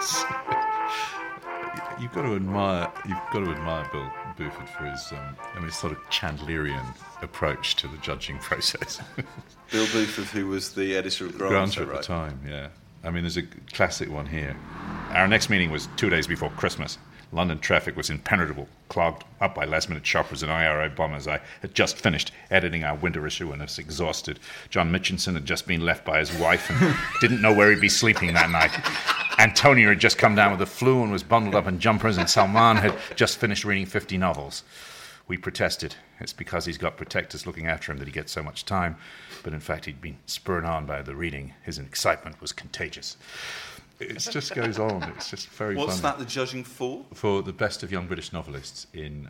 You've got to admire Bill Buford for his sort of Chandlerian approach to the judging process. Bill Buford, who was the editor of Granta, at the time, yeah. I mean, there's a classic one here. Our next meeting was 2 days before Christmas. London traffic was impenetrable, clogged up by last-minute shoppers and IRA bombers. I had just finished editing our winter issue and was exhausted. John Mitchinson had just been left by his wife and didn't know where he'd be sleeping that night. Antonio had just come down with the flu and was bundled up in jumpers, and Salman had just finished reading 50 novels. We protested. It's because he's got protectors looking after him that he gets so much time. But in fact, he'd been spurred on by the reading. His excitement was contagious. It just goes on. It's just very funny. What's that the judging for? For the best of young British novelists in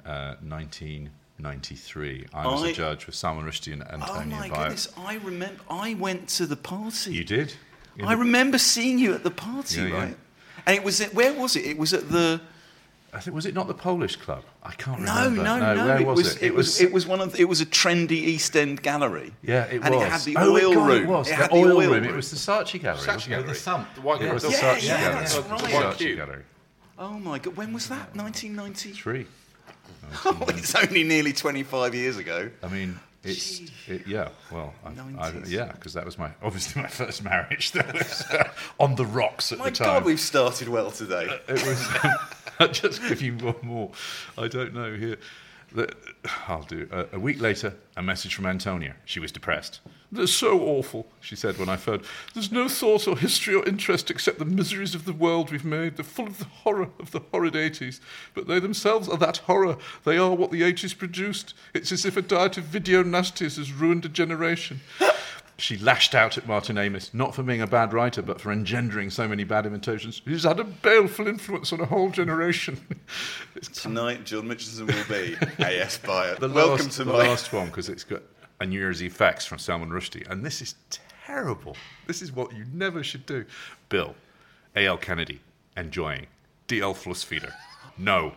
1993. I was a judge with Salman Rushdie and Antonia Oh my Baio. goodness, I remember. I went to the party. You did? I remember seeing you at the party, Yeah, right? yeah. And it was where was it? It was at the. I think, was it not the Polish club? I can't No. remember. Where was it? It was It was a trendy East End gallery. Yeah, it and was. It had the oil room. It was. It the had oil the oil room. It was the Saatchi Gallery. Saatchi Gallery. The white It was the Yeah, Saatchi yeah, Gallery. that's The right. Saatchi Gallery. Oh my God! When was that? 1990. 3. Oh, it's only nearly 25 years ago. I mean, yeah. Well, because that was obviously my first marriage. That was on the rocks at My the time. God, we've started well today. It was. I'll just give you one more. I don't know here. I'll do. A week later, a message from Antonia. She was depressed. "They're so awful," she said when I phoned. "There's no thought or history or interest except the miseries of the world we've made. They're full of the horror of the horrid 80s. But they themselves are that horror. They are what the 80s produced. It's as if a diet of video nasties has ruined a generation." She lashed out at Martin Amis, not for being a bad writer, but for engendering so many bad imitations. "He's had a baleful influence on a whole generation." Tonight, John Mitchinson will be A.S. Byatt. The last one, because it's got a New Year's Eve fax from Salman Rushdie, and this is terrible. This is what you never should do. Bill, A.L. Kennedy, enjoying. D.L. Flussfeeder, no.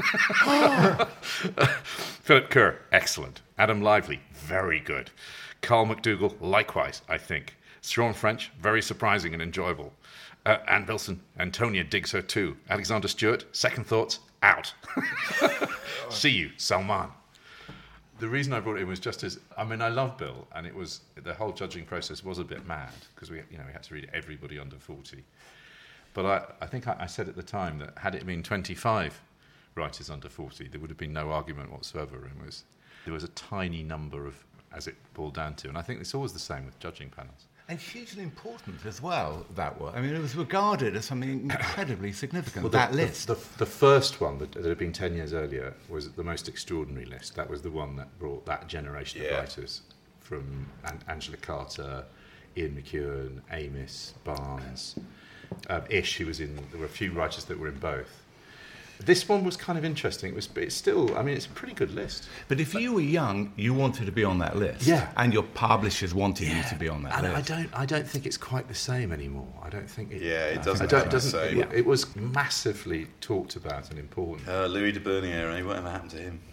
Philip Kerr, excellent. Adam Lively, very good. Carl McDougall, likewise, I think. Shaun French, very surprising and enjoyable. Anne Bilson, Antonia digs her too. Alexander Stewart, second thoughts, out. See you, Salman. The reason I brought it in was just as, I love Bill, and it was, the whole judging process was a bit mad, because we had to read everybody under 40. But I think I said at the time that had it been 25 writers under 40, there would have been no argument whatsoever. There was a tiny number of, as it boiled down to, and I think it's always the same with judging panels. And hugely important as well, that was. I mean, it was regarded as something incredibly significant, list. The first one that had been 10 years earlier was the most extraordinary list. That was the one that brought that generation of writers from Angela Carter, Ian McEwan, Amis, Barnes, Ish, who was in... There were a few writers that were in both. This one was kind of interesting. It's still, it's a pretty good list. But if you were young, you wanted to be on that list. Yeah. And your publishers wanted you to be on that list. I don't think it's quite the same anymore. I don't think it... Yeah, it doesn't. It was massively talked about and important. Louis de Bernier, whatever happened to him?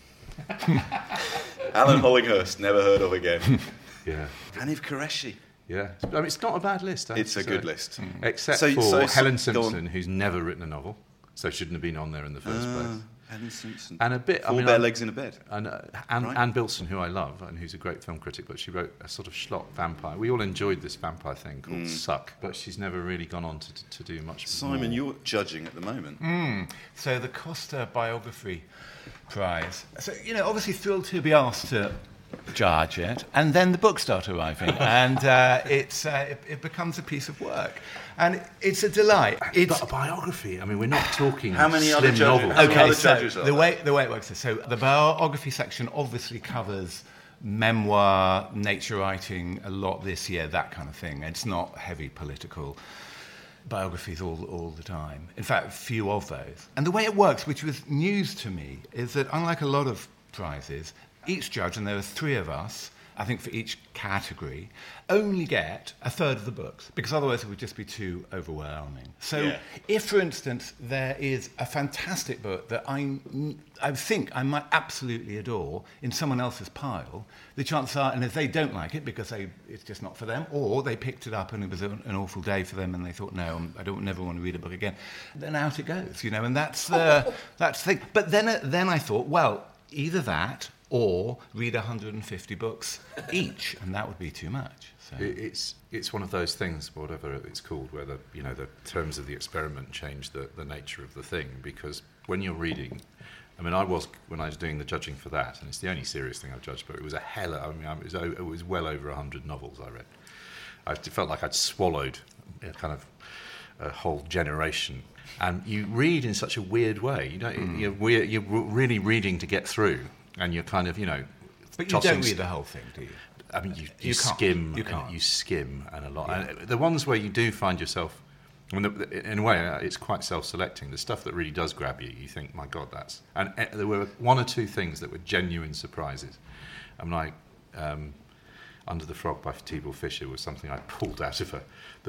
Alan Hollinghurst, never heard of again. Yeah. Hanif Qureshi. Yeah. It's not a bad list. It's a good list. Except for Helen Simpson, who's never written a novel. So shouldn't have been on there in the first place. Helen Simpson. And a bit... Four bare legs in a bed. And Anne Bilson, who I love, and who's a great film critic, but she wrote a sort of schlock vampire. We all enjoyed this vampire thing called Suck, but she's never really gone on to do much Simon, more. you're judging at the moment. So the Costa Biography Prize. So, obviously thrilled to be asked to judge it, and then the books start arriving, and it becomes a piece of work. And it's a delight. But a biography, we're not talking How many slim other judges? novels. Okay, judges so the way it works is, so the biography section obviously covers memoir, nature writing, a lot this year, that kind of thing. It's not heavy political biographies all the time. In fact, few of those. And the way it works, which was news to me, is that unlike a lot of prizes, each judge, and there are 3 of us, I think for each category, only get a third of the books, because otherwise it would just be too overwhelming. So if, for instance, there is a fantastic book that I think I might absolutely adore in someone else's pile, the chances are, and if they don't like it because it's just not for them, or they picked it up and it was an awful day for them and they thought, no, I don't never want to read a book again, then out it goes, you know, and that's the thing. But then I thought, well, either that or read 150 books each, and that would be too much. So. It's one of those things, whatever it's called, where the terms of the experiment change the nature of the thing. Because when you're reading, I mean, when I was doing the judging for that, and it's the only serious thing I've judged, but it was it was well over 100 novels I read. I felt like I'd swallowed kind of a whole generation. And you read in such a weird way. You're really reading to get through. And you're kind of, But you don't read the whole thing, do you? I mean, you skim. You skim and a lot. Yeah. And the ones where you do find yourself, in a way, it's quite self-selecting. The stuff that really does grab you, you think, my God, that's... And there were one or two things that were genuine surprises. I'm like, Under the Frog by Tibor Fischer was something I pulled out of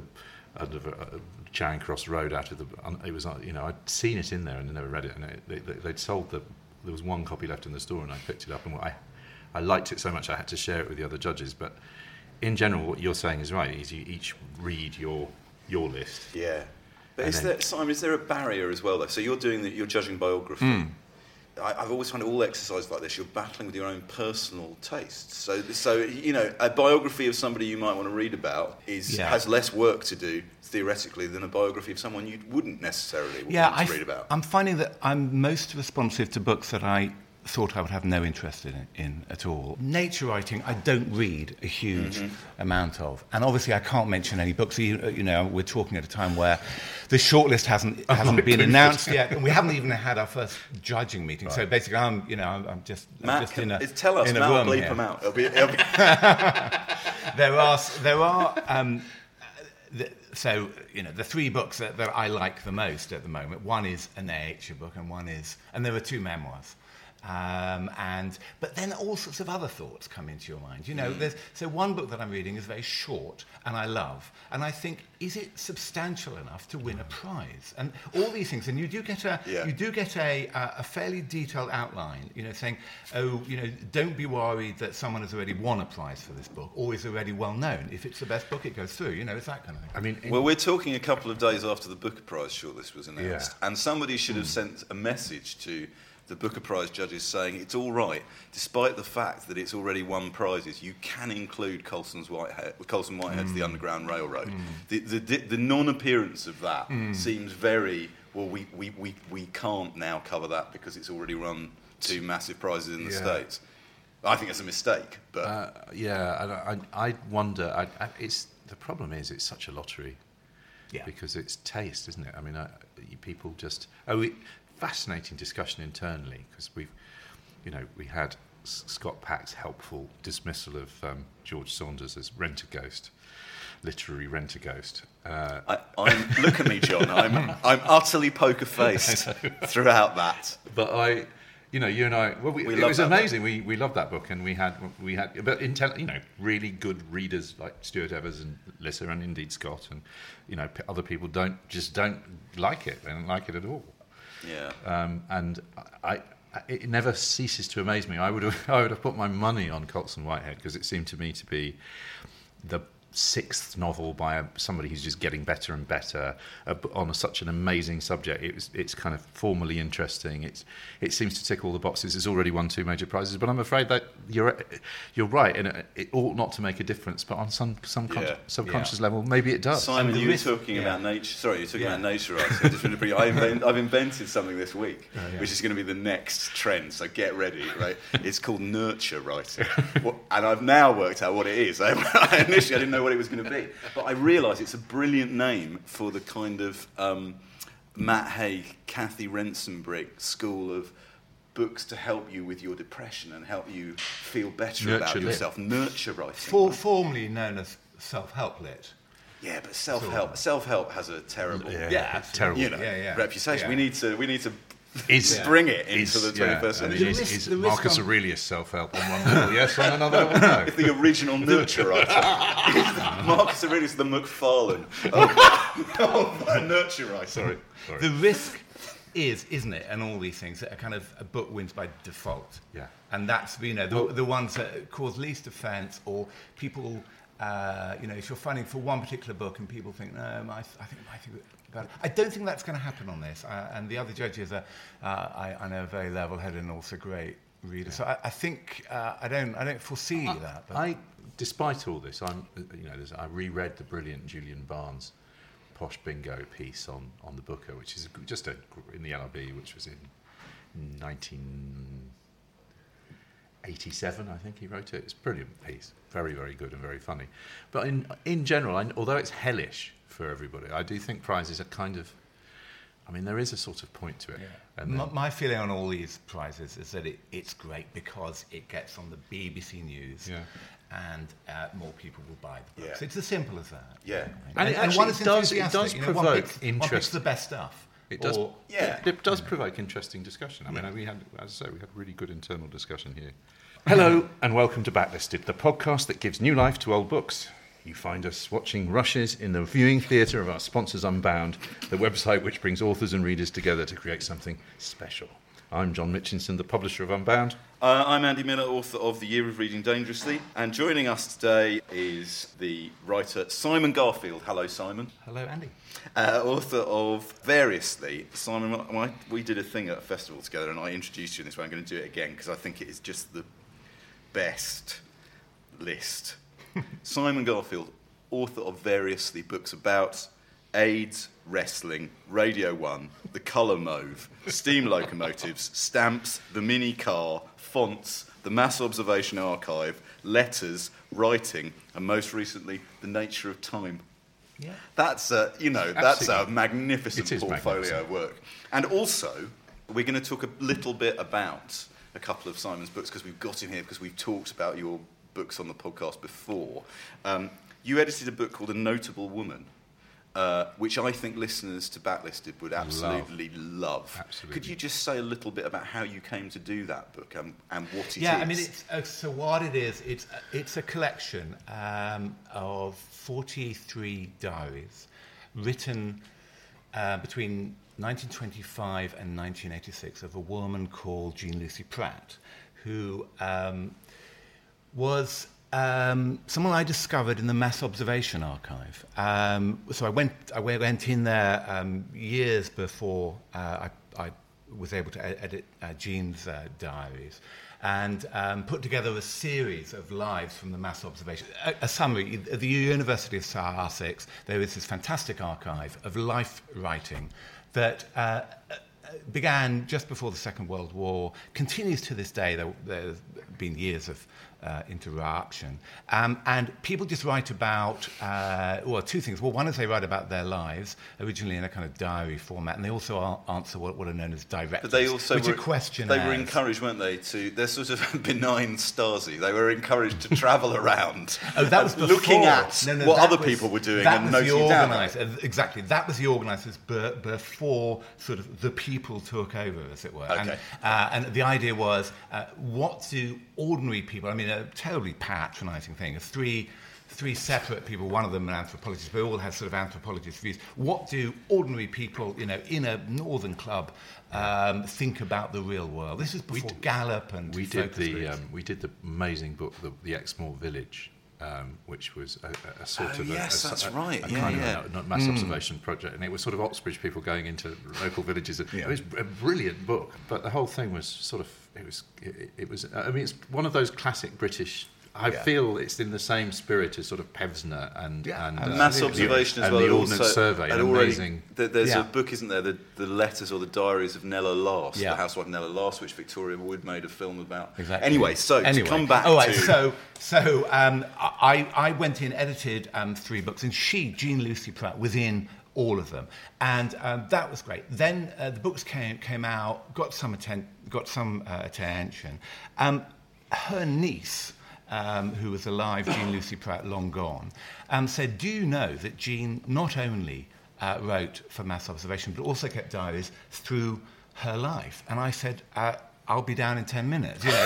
Charing Cross Road out of the... It was, I'd seen it in there and I never read it. And they'd sold there was one copy left in the store, and I picked it up, and I liked it so much I had to share it with the other judges. But in general, what you're saying is right. Is you each read your list. Yeah, but is there a barrier as well though? So you're judging biography. I've always found all exercises like this, you're battling with your own personal tastes. So a biography of somebody you might want to read about has less work to do, theoretically, than a biography of someone you wouldn't necessarily want to read about. I'm finding that I'm most responsive to books that I thought I would have no interest in at all. Nature writing, I don't read a huge amount of. And obviously I can't mention any books. We're talking at a time where the shortlist hasn't been announced yet, and we haven't even had our first judging meeting. Right. So basically I'm just Matt, in a tell us, in a Matt room will bleep here. them out. It'll be... the three books that I like the most at the moment. One is an AHA book, and there are two memoirs. But then all sorts of other thoughts come into your mind. So one book that I'm reading is very short and I love, and I think, is it substantial enough to win a prize? And all these things, and you do get a fairly detailed outline, saying, don't be worried that someone has already won a prize for this book or is already well known. If it's the best book, it goes through. It's that kind of thing. I mean, well, we're talking a couple of days after the Booker Prize shortlist was announced, and somebody should have sent a message to the Booker Prize judges saying it's all right, despite the fact that it's already won prizes, you can include Colson Whitehead's The Underground Railroad. The non-appearance of that seems very, well, we can't now cover that because it's already won two massive prizes in the States. I think it's a mistake, but... I wonder, the problem is it's such a lottery, because it's taste, isn't it? I mean, people just... fascinating discussion internally, because we had Scott Pack's helpful dismissal of George Saunders as Rent-A-Ghost, literary Rent-A-Ghost. Look at me, John. I'm utterly poker-faced throughout that. But you and I, well, it was amazing. We loved that book, and we had, but really good readers like Stuart Evers and Lissa, and indeed Scott, and other people don't like it. They don't like it at all. Yeah. And it never ceases to amaze me. I would have put my money on Colson Whitehead, because it seemed to me to be the sixth novel by somebody who's just getting better and better on such an amazing subject. It's kind of formally interesting. It seems to tick all the boxes. It's already won two major prizes, but I'm afraid that you're right, and it ought not to make a difference. But on some subconscious level, maybe it does. Simon, you were talking about nature. Sorry, you were talking about nature writing. I've invented something this week, which is going to be the next trend. So get ready, right? It's called nurture writing, and I've now worked out what it is. Initially, I didn't know what it was going to be, but I realise it's a brilliant name for the kind of Matt Haig, Kathy Rensenbrink school of books to help you with your depression and help you feel better about yourself. Nurture writing, formerly known as self-help lit. Yeah, but self-help has a terrible, terrible, reputation. Yeah. We need to bring it into the 21st century. Is Marcus Aurelius self-help on one level, yes, on another level, no? If the original nurturer Marcus Aurelius, the McFarlane nurturer. Sorry. The risk isn't it, and all these things, that a kind of a book wins by default. Yeah. And that's, the ones that cause least offence, or people, if you're funding for one particular book and people think, no, I think about it. I don't think that's going to happen on this. And the other judges are, I know, very level-headed and also great readers. So I think I don't foresee that. But despite all this, I reread the brilliant Julian Barnes Posh Bingo piece on the Booker, which is just in the LRB, which was in 1987, I think he wrote it. It's a brilliant piece, very, very good and very funny. But in general, although it's hellish for everybody, I do think prizes are kind of, there is a sort of point to it. Yeah. And my feeling on all these prizes is that it's great because it gets on the BBC News. Yeah. And more people will buy the books. Yeah. It's as simple as that. Yeah, and one is does provoke one interest. Picks the best stuff. It does. It does provoke interesting discussion. We had, as I say, we had really good internal discussion here. Hello and welcome to Backlisted, the podcast that gives new life to old books. You find us watching rushes in the viewing theatre of our sponsors Unbound, the website which brings authors and readers together to create something special. I'm John Mitchinson, the publisher of Unbound. I'm Andy Miller, author of The Year of Reading Dangerously. And joining us today is the writer Simon Garfield. Hello, Simon. Hello, Andy. Author of Variously. Simon, we did a thing at a festival together and I introduced you in this way. I'm going to do it again because I think it is just the best list. Simon Garfield, author of Variously, books about AIDS, wrestling, Radio 1, The Colour Mauve, steam locomotives, stamps, the mini car, fonts, the Mass Observation Archive, letters, writing, and most recently, The Nature of Time. Yeah. That's a magnificent portfolio of work. And also, we're going to talk a little bit about a couple of Simon's books because we've got him here because we've talked about your books on the podcast before. You edited a book called A Notable Woman, which I think listeners to Backlisted would absolutely love. Absolutely. Could you just say a little bit about how you came to do that book and what it is? Yeah, so what it is, it's a collection of 43 diaries written between 1925 and 1986 of a woman called Jean Lucy Pratt, who was someone I discovered in the Mass Observation Archive. So I went in there years before I was able to edit Jean's diaries, and put together a series of lives from the Mass Observation. A summary. At the University of Sussex, there is this fantastic archive of life writing that began just before the Second World War, continues to this day. There's been years of interruption. And people just write about, two things. Well, one is they write about their lives, originally in a kind of diary format, and they also answer what are known as directives, but they also which are questionnaires. They were encouraged, weren't they, they're sort of benign Stasi. They were encouraged to travel around that was looking at what other people were doing and noting down. Exactly. That was the organisers before sort of the people took over, as it were. Okay. And the idea was, what do ordinary people, a terribly patronising thing, of three separate people, one of them an anthropologist, but all have sort of anthropologist views. What do ordinary people, in a northern club, think about the real world? This is before Gallup and we did the amazing book, The Exmoor Village, which was a sort of a mass observation project, and it was sort of Oxbridge people going into local villages. It was a brilliant book, but the whole thing was sort of it was. It's one of those classic British. I feel it's in the same spirit as sort of Pevsner and Mass Observation as well, and the Ordnance Survey. And amazing. There's a book, isn't there? The letters or the diaries of Nella Last, the housewife Nella Last, which Victoria Wood made a film about. Exactly. Anyway, to come back to... I went in, edited 3 books, and Jean Lucy Pratt, was in all of them, and that was great. Then the books came out, got some attention. Her niece, who was alive, Jean Lucy Pratt, long gone, said, do you know that Jean not only wrote for Mass Observation, but also kept diaries through her life. And I said, I'll be down in 10 minutes. You know,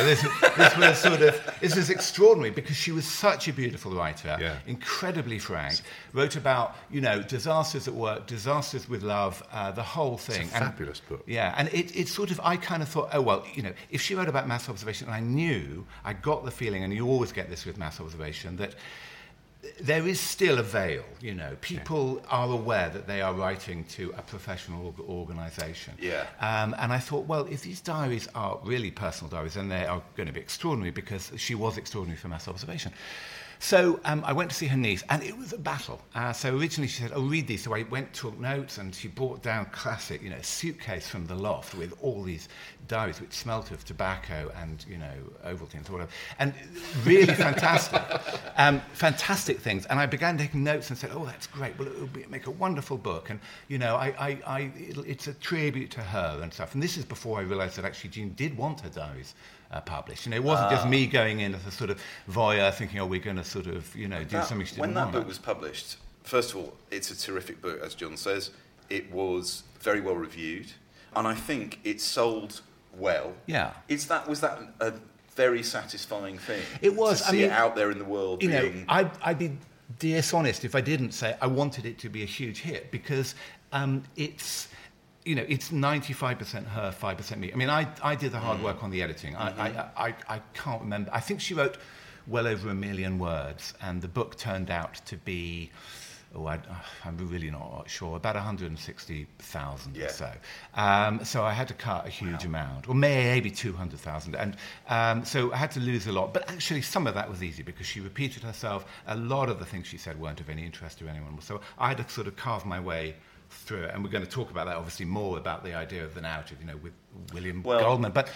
this was extraordinary because she was such a beautiful writer, incredibly frank, wrote about, you know, disasters at work, disasters with love, the whole thing. It's a fabulous book. Yeah, and it sort of, I kind of thought, oh, well, you know, if she wrote about mass observation, and I got the feeling, and you always get this with mass observation, that there is still a veil, you know. People are aware that they are writing to a professional organisation. Yeah. And I thought, well, if these diaries are really personal diaries, then they are going to be extraordinary because she was extraordinary for mass observation. So I went to see her niece, and it was a battle. So originally she said, oh, read these. So I went, took notes, and she brought down classic, you know, suitcase from the loft with all these diaries which smelt of tobacco and, you know, Ovaltine or whatever. And really fantastic. Fantastic things. And I began taking notes and said, oh, that's great. Well, it would make a wonderful book. And, you know, it's a tribute to her and stuff. And this is before I realised that actually Jean did want her diaries published. You know, it wasn't just me going in as a sort of voyeur thinking, oh, we're going to sort of, you know, do something she didn't want. When that book was published, first of all, it's a terrific book, as John says. It was very well reviewed, and I think it sold well. Yeah. Was that a very satisfying thing? It was. To see it out there in the world. You know, I'd be dishonest if I didn't say I wanted it to be a huge hit because it's. You know, it's 95% her, 5% me. I mean, I did the hard work on the editing. Mm-hmm. I can't remember. I think she wrote well over 1 million words, and the book turned out to be, I'm really not sure, about 160,000 or so. So I had to cut a huge amount, or maybe 200,000. And so I had to lose a lot. But actually, some of that was easy because she repeated herself. A lot of the things she said weren't of any interest to anyone. So I had to sort of carve my way through it, and we're going to talk about that obviously more about the idea of the narrative, you know, with William Goldman. But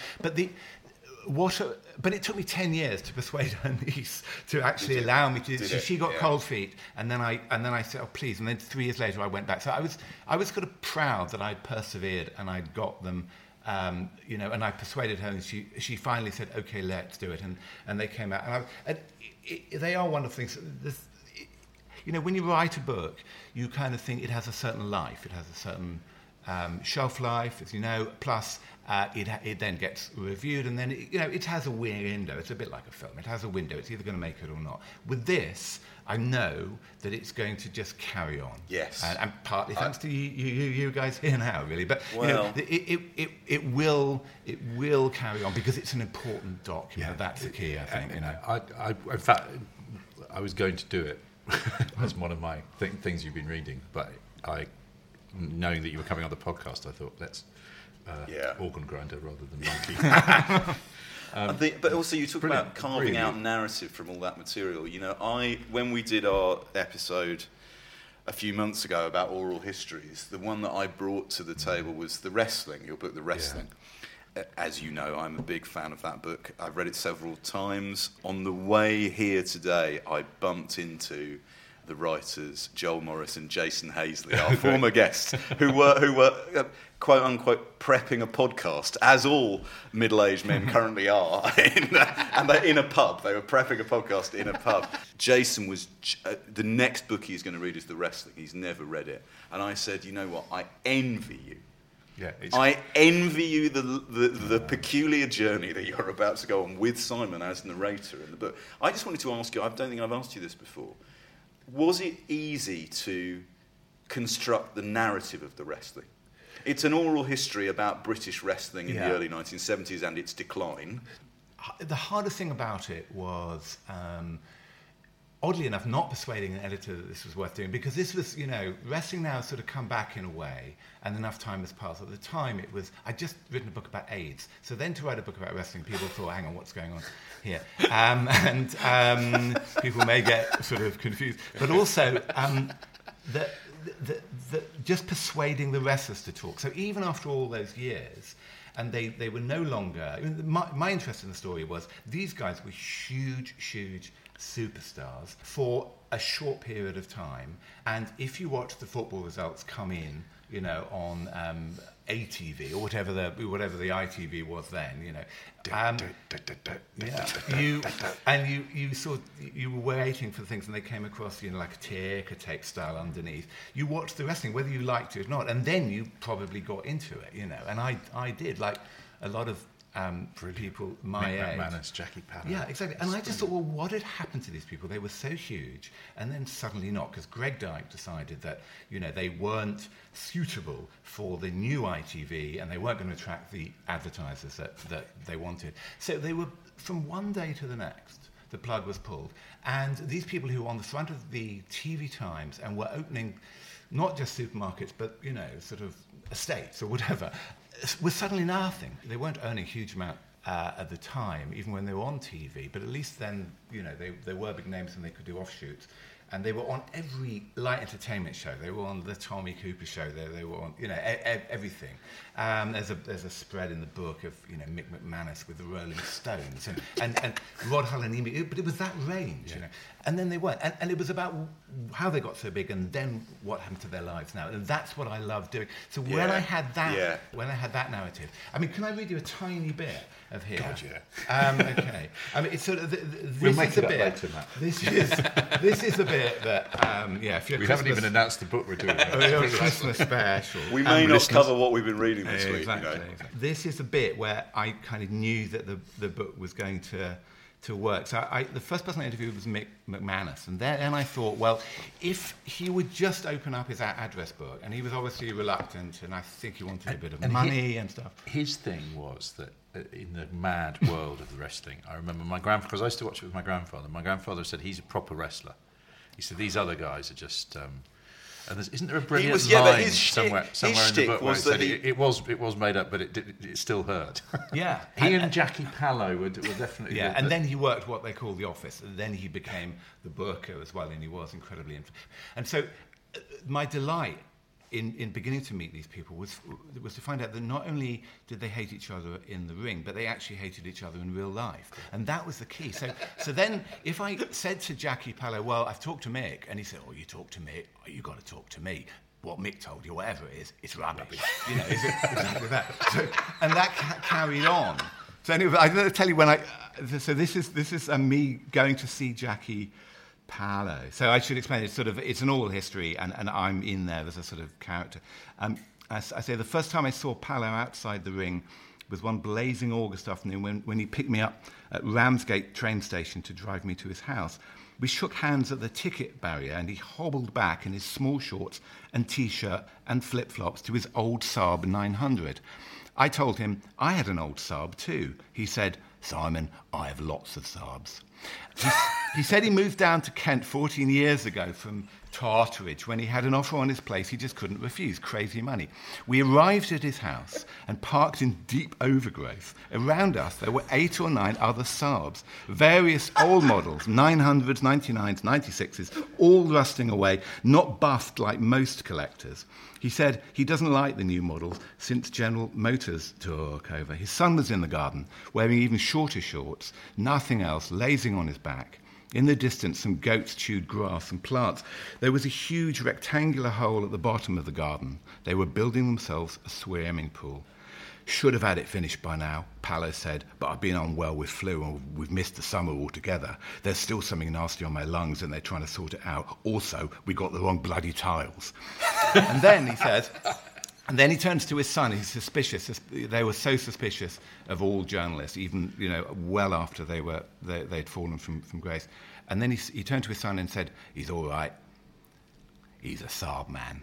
it took me 10 years to persuade her niece to actually allow me to. She got cold feet, and then I said, oh please, and then 3 years later I went back. So I was kind of proud that I'd persevered and I'd got them. You know, and I persuaded her, and she finally said, okay, let's do it, and they came out, and they are wonderful things. You know, when you write a book, you kind of think it has a certain life. It has a certain shelf life, as you know, plus it then gets reviewed, and then, it has a window. It's a bit like a film. It has a window. It's either going to make it or not. With this, I know that it's going to just carry on. Yes. And partly thanks to you guys here now, really. But, it will carry on because it's an important document. That's the key, I think, you know. In fact, I was going to do it. That's one of my things you've been reading, but knowing that you were coming on the podcast, I thought let's organ grinder rather than monkey. But also you talk about carving out narrative from all that material. You know, when we did our episode a few months ago about oral histories, the one that I brought to the table was The Wrestling, your book, The Wrestling. Yeah. As you know, I'm a big fan of that book. I've read it several times. On the way here today, I bumped into the writers Joel Morris and Jason Hazley, our former guests, who were quote unquote prepping a podcast, as all middle-aged men currently are, in a pub. They were prepping a podcast in a pub. Jason was the next book he's going to read is The Wrestling. He's never read it, and I said, you know what? I envy you. Yeah, I envy you the peculiar journey that you're about to go on with Simon as narrator in the book. I just wanted to ask you, I don't think I've asked you this before, was it easy to construct the narrative of The Wrestling? It's an oral history about British wrestling in the early 1970s and its decline. The hardest thing about it was... oddly enough, not persuading an editor that this was worth doing, because this was, wrestling now has sort of come back in a way, and enough time has passed. At the time, I'd just written a book about AIDS, so then to write a book about wrestling, people thought, hang on, what's going on here? And people may get sort of confused. But also, just persuading the wrestlers to talk. So even after all those years, and they were no longer... My interest in the story was these guys were huge superstars for a short period of time, and if you watch the football results come in on ATV or whatever the ITV was then, you were waiting for things, and they came across, like a tick, a textile underneath. You watched the wrestling, whether you liked it or not, and then you probably got into it, and I did, like a lot of people my age. McManus, Jackie Pallow. Yeah, exactly. And I just thought, well, what had happened to these people? They were so huge, and then suddenly not, because Greg Dyke decided that, they weren't suitable for the new ITV, and they weren't going to attract the advertisers that they wanted. So they were, from one day to the next, the plug was pulled. And these people who were on the front of the TV Times and were opening not just supermarkets, but, sort of estates or whatever, was suddenly nothing. They weren't earning a huge amount at the time, even when they were on TV, but at least then, they were big names and they could do offshoots. And they were on every light entertainment show. They were on the Tommy Cooper show. They were on, everything. There's a spread in the book of, Mick McManus with the Rolling Stones and Rod Hull and Amy. But it was that range, And then they weren't. And it was about how they got so big and then what happened to their lives now. And that's what I love doing. So when I had that narrative, can I read you a tiny bit of here? God, yeah. Okay. It's sort of this is a bit. Later, Matt. This is a bit that if you're we haven't even announced the book we're doing. Christmas special. We may not cover what we've been reading this week. Exactly. This is a bit where I kind of knew that the book was going to work. So the first person I interviewed was Mick McManus, and then I thought, well, if he would just open up his address book, and he was obviously reluctant, and I think he wanted a bit of money and stuff. His thing was that in the mad world of the wrestling, I remember my grandfather, because I used to watch it with my grandfather. My grandfather said he's a proper wrestler. He said these other guys are just. And isn't there a brilliant line somewhere in the book where he said it was made up, but it still hurt? Yeah, he and Jackie Pallow were definitely. Yeah, and then he worked what they call the office, and then he became the Burko as well, and he was incredibly. And so, my delight in beginning to meet these people was to find out that not only did they hate each other in the ring, but they actually hated each other in real life. And that was the key. So then if I said to Jackie Pallow, well, I've talked to Mick, and he said, oh, you talked to Mick? Oh, you got to talk to me. What Mick told you, whatever it is, it's rubbish. Is it exactly that? And that carried on. So anyway, I'm going to tell you so this is me going to see Jackie Pallow. So I should explain it's an oral history, and I'm in there as a sort of character. I say the first time I saw Pallow outside the ring was one blazing August afternoon when he picked me up at Ramsgate train station to drive me to his house. We shook hands at the ticket barrier, and he hobbled back in his small shorts and T-shirt and flip-flops to his old Saab 900. I told him I had an old Saab too. He said, Simon, I have lots of Saabs. He said he moved down to Kent 14 years ago from Tartaridge when he had an offer on his place he just couldn't refuse, crazy money. We arrived at his house and parked in deep overgrowth. Around us there were 8 or 9 other Saabs, various old models, 900s, 99s, 96s, all rusting away, not buffed like most collectors. He said he doesn't like the new models since General Motors took over. His son was in the garden, wearing even shorter shorts, nothing else, lazing on his back. In the distance, some goats chewed grass and plants. There was a huge rectangular hole at the bottom of the garden. They were building themselves a swimming pool. Should have had it finished by now, Pallow said, but I've been unwell with flu and we've missed the summer altogether. There's still something nasty on my lungs and they're trying to sort it out. Also, we got the wrong bloody tiles. And then he says... And then he turns to his son. He's suspicious. They were so suspicious of all journalists, even well after they'd fallen from grace. And then he turned to his son and said, "He's all right. He's a Saab man."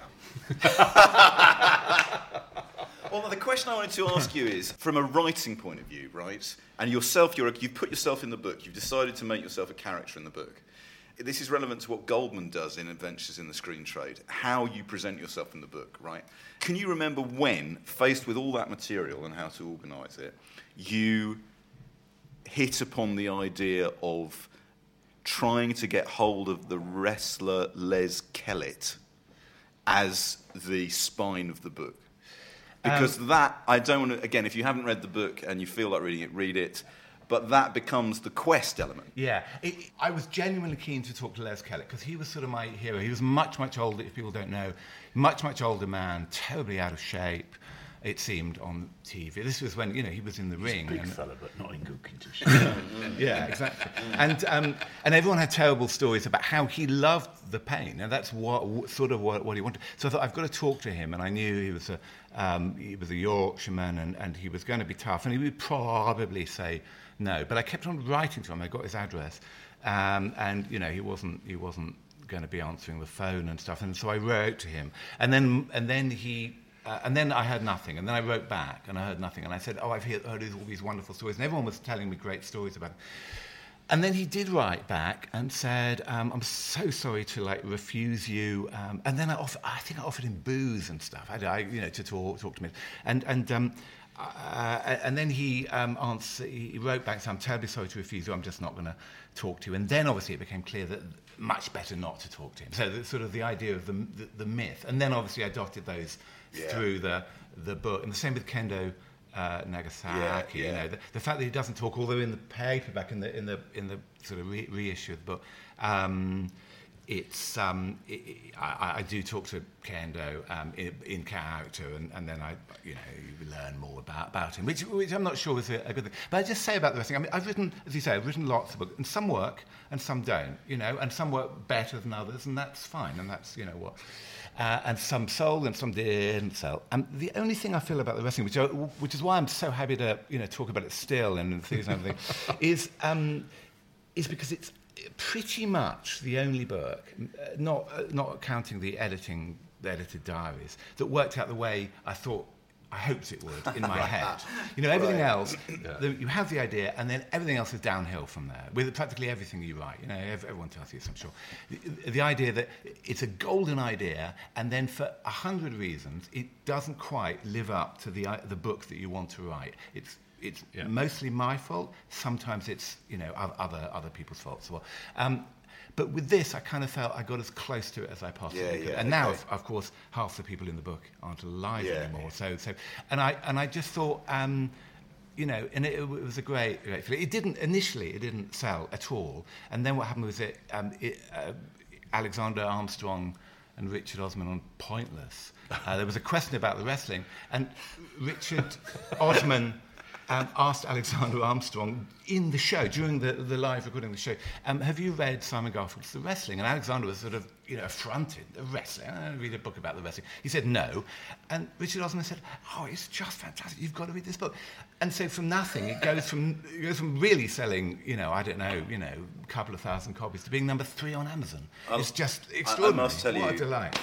Well, the question I wanted to ask you is, from a writing point of view, right? And yourself, you've put yourself in the book. You've decided to make yourself a character in the book. This is relevant to what Goldman does in Adventures in the Screen Trade, how you present yourself in the book, right? Can you remember when, faced with all that material and how to organise it, you hit upon the idea of trying to get hold of the wrestler Les Kellett as the spine of the book? Because I don't want to, again, if you haven't read the book and you feel like reading it, read it. but that becomes the quest element. Yeah, I was genuinely keen to talk to Les Kellett because he was sort of my hero. He was much, much older, if people don't know, much, much older man, terribly out of shape, it seemed, on TV. This was when, he was in the ring. Big fella, but not in good condition. Yeah, exactly. And everyone had terrible stories about how he loved the pain, and that's what he wanted. So I thought, I've got to talk to him, and I knew he was a Yorkshireman, and he was going to be tough, and he would probably say no. But I kept on writing to him. I got his address, and he wasn't going to be answering the phone and stuff. And so I wrote to him, and then he. And then I heard nothing, and then I wrote back, and I heard nothing, and I said, I've heard all these wonderful stories, and everyone was telling me great stories about it. And then he did write back and said, I'm so sorry to refuse you. And then I think I offered him booze and stuff, to talk to me. And then he wrote back, so I'm terribly sorry to refuse you, I'm just not going to talk to you. And then obviously it became clear that much better not to talk to him. So sort of the idea of the myth. And then obviously I dotted those through the book. And the same with Kendo Nagasaki. The fact that he doesn't talk, although in the paperback, in the sort of reissue of the book, I do talk to Kendo in character, and then you learn more about him, which I'm not sure is a good thing. But I just say about the wrestling. I mean, I've written lots of books, and some work and some don't, and some work better than others, and that's fine, and that's what. And some sold and some didn't sell. And the only thing I feel about the wrestling, which is why I'm so happy to talk about it still and things and everything, is because it's pretty much the only book, not counting the edited diaries, that worked out the way I hoped it would in my head. Everything else, you have the idea, and then everything else is downhill from there, with practically everything you write. Everyone tells you this, I'm sure. The idea that it's a golden idea, and then for 100 reasons, it doesn't quite live up to the book that you want to write. It's mostly my fault. Sometimes it's other people's faults as well. But with this, I kind of felt I got as close to it as I possibly could. And now, of course, half the people in the book aren't alive anymore. So, and I just thought, and it was a great feeling. It didn't sell at all. And then what happened was Alexander Armstrong and Richard Osman on Pointless. There was a question about the wrestling, and Richard Osman asked Alexander Armstrong in the show, during the live recording of the show, have you read Simon Garfield's The Wrestling? And Alexander was sort of, affronted. The wrestling, I don't read a book about the wrestling. He said no. And Richard Osman said, it's just fantastic, you've got to read this book. And so from nothing, it goes from really selling, a couple of thousand copies to being number 3 on Amazon. It's just extraordinary. I must tell what a delight.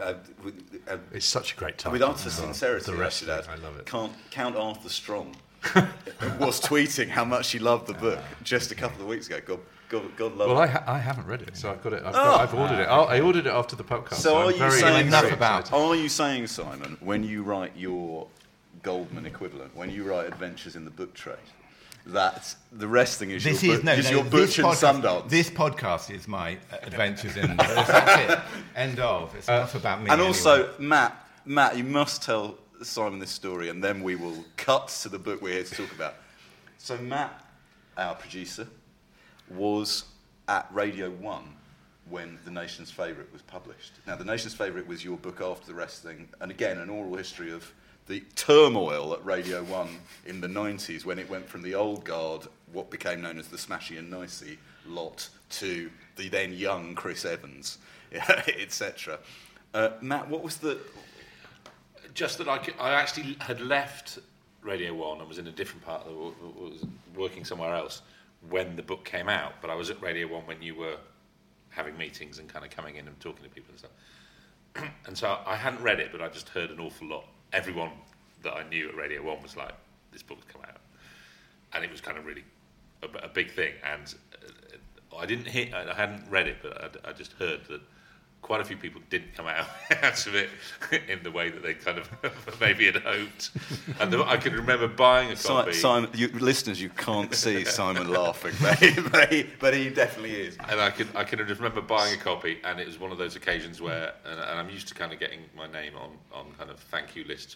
It's such a great time. With utter sincerity, The Wrestling, I love it. Count Arthur Strong was tweeting how much he loved the book just a couple of weeks ago. God love it. Well, I haven't read it, so I've got it. I've ordered it. I ordered it after the podcast. So are you saying, it. Simon, when you write your Goldman equivalent, when you write Adventures in the Book Trade, that the wrestling is your Butch and Sundance? This podcast is my Adventures in. That's it. End of. It's enough about me. And also, Matt, you must tell Simon this story, and then we will cut to the book we're here to talk about. So Matt, our producer, was at Radio 1 when The Nation's Favourite was published. Now, The Nation's Favourite was your book after the wrestling, and again, an oral history of the turmoil at Radio 1 in the 90s when it went from the old guard, what became known as the Smashy and Nicey lot, to the then young Chris Evans, etc. Matt, what was the... Just that I actually had left Radio 1 and was in a different part of was working somewhere else when the book came out, but I was at Radio 1 when you were having meetings and kind of coming in and talking to people and stuff. And so I hadn't read it, but I just heard an awful lot. Everyone that I knew at Radio 1 was like, this book's come out. And it was kind of really a big thing. And I hadn't read it, but I just heard that quite a few people didn't come out of it in the way that they kind of maybe had hoped. And I can remember buying a copy. Simon, listeners, you can't see Simon laughing, but he definitely is. And I can just remember buying a copy, and it was one of those occasions where, and I'm used to kind of getting my name on kind of thank you lists on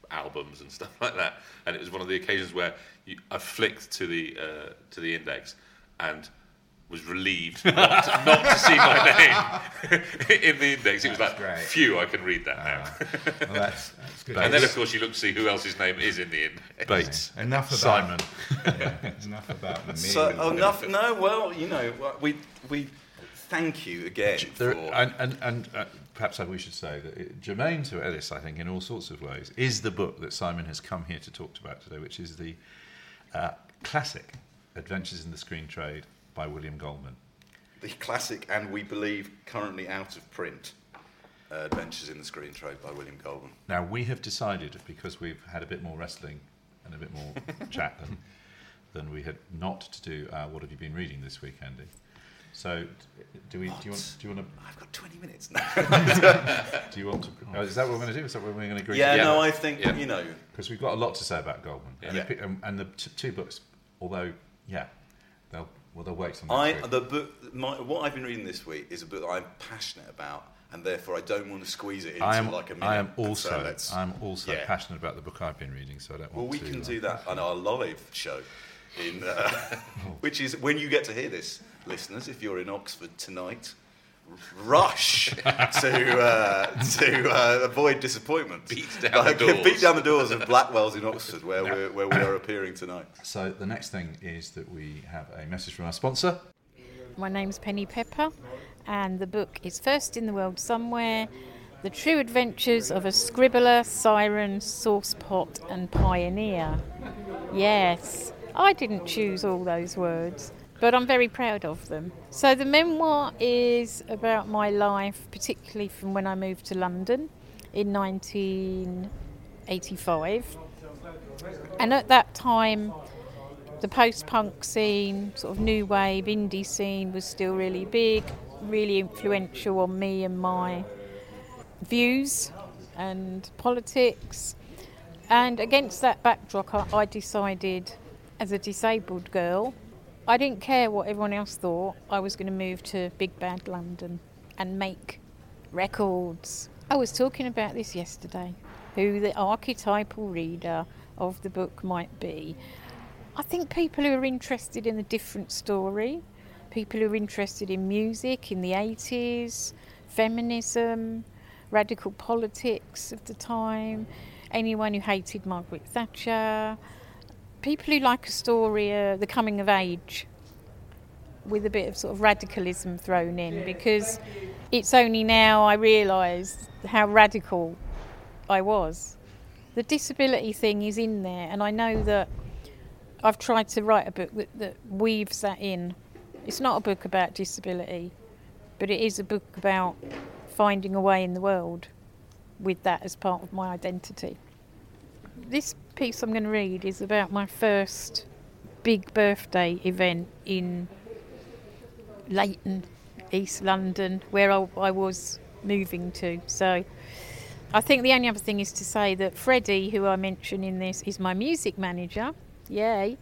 albums and stuff like that. And it was one of the occasions where I flicked to the index and was relieved not to see my name in the index. It was like, great. phew, I can read that now. Well, that's good. And then, of course, you look to see who else's name is in the index. Bates. Enough about Simon. enough about me. So, enough. No, well, we thank you again for. And perhaps we should say that germane to Ellis, I think, in all sorts of ways, is the book that Simon has come here to talk about today, which is the classic Adventures in the Screen Trade by William Goldman. The classic, and we believe currently out of print, Adventures in the Screen Trade by William Goldman. Now, we have decided, because we've had a bit more wrestling and a bit more chat than we had, not to do What Have You Been Reading this week, Andy? So, do you want to? I've got 20 minutes now. Do you want to? Oh, is that what we're going to do? Is that what we're going to agree? Yeah, to? no, I think, Because we've got a lot to say about Goldman. Yeah. And the two books, although, they'll wait until next week. The book, what I've been reading this week is a book that I'm passionate about, and therefore I don't want to squeeze it into like a minute. I am also Yeah. passionate about the book I've been reading, so I don't want Well, to... we can do that on our live show, which is when you get to hear this, listeners, if you're in Oxford tonight, rush to avoid disappointment. Beat down the doors. Beat down the doors of Blackwell's in Oxford, where we are appearing tonight. So the next thing is that we have a message from our sponsor. My name's Penny Pepper, and the book is First in the World Somewhere, The True Adventures of a Scribbler, Siren, Saucepot and Pioneer. Yes, I didn't choose all those words, but I'm very proud of them. So the memoir is about my life, particularly from when I moved to London in 1985. And at that time, the post-punk scene, sort of new wave, indie scene was still really big, really influential on me and my views and politics. And against that backdrop, I decided, as a disabled girl, I didn't care what everyone else thought. I was going to move to big bad London and make records. I was talking about this yesterday, who the archetypal reader of the book might be. I think people who are interested in a different story, people who are interested in music in the 80s, feminism, radical politics of the time, anyone who hated Margaret Thatcher, people who like a story, the coming of age, with a bit of sort of radicalism thrown in, because it's only now I realise how radical I was. The disability thing is in there, and I know that I've tried to write a book that weaves that in. It's not a book about disability, but it is a book about finding a way in the world with that as part of my identity. This piece I'm going to read is about my first big birthday event in Leighton, East London, where I was moving to. So I think the only other thing is to say that Freddie, who I mention in this, is my music manager. Yay.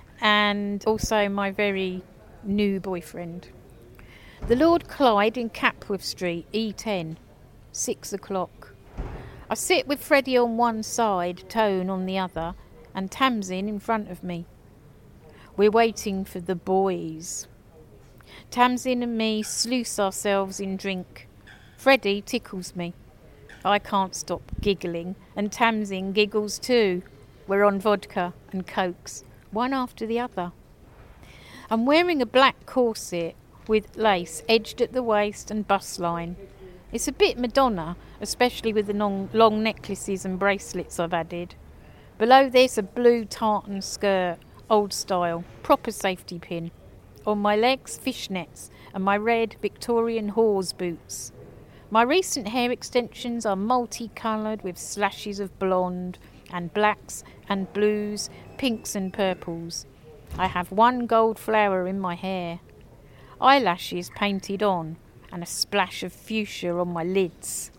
And also my very new boyfriend. The Lord Clyde in Capworth Street, E10, 6 o'clock. I sit with Freddie on one side, Tone on the other, and Tamsin in front of me. We're waiting for the boys. Tamsin and me sluice ourselves in drink. Freddie tickles me. I can't stop giggling, and Tamsin giggles too. We're on vodka and cokes, one after the other. I'm wearing a black corset with lace edged at the waist and bust line. It's a bit Madonna, especially with the long necklaces and bracelets I've added. Below this, a blue tartan skirt, old style, proper safety pin. On my legs, fishnets and my red Victorian Hawes boots. My recent hair extensions are multicoloured with slashes of blonde and blacks and blues, pinks and purples. I have one gold flower in my hair. Eyelashes painted on and a splash of fuchsia on my lids.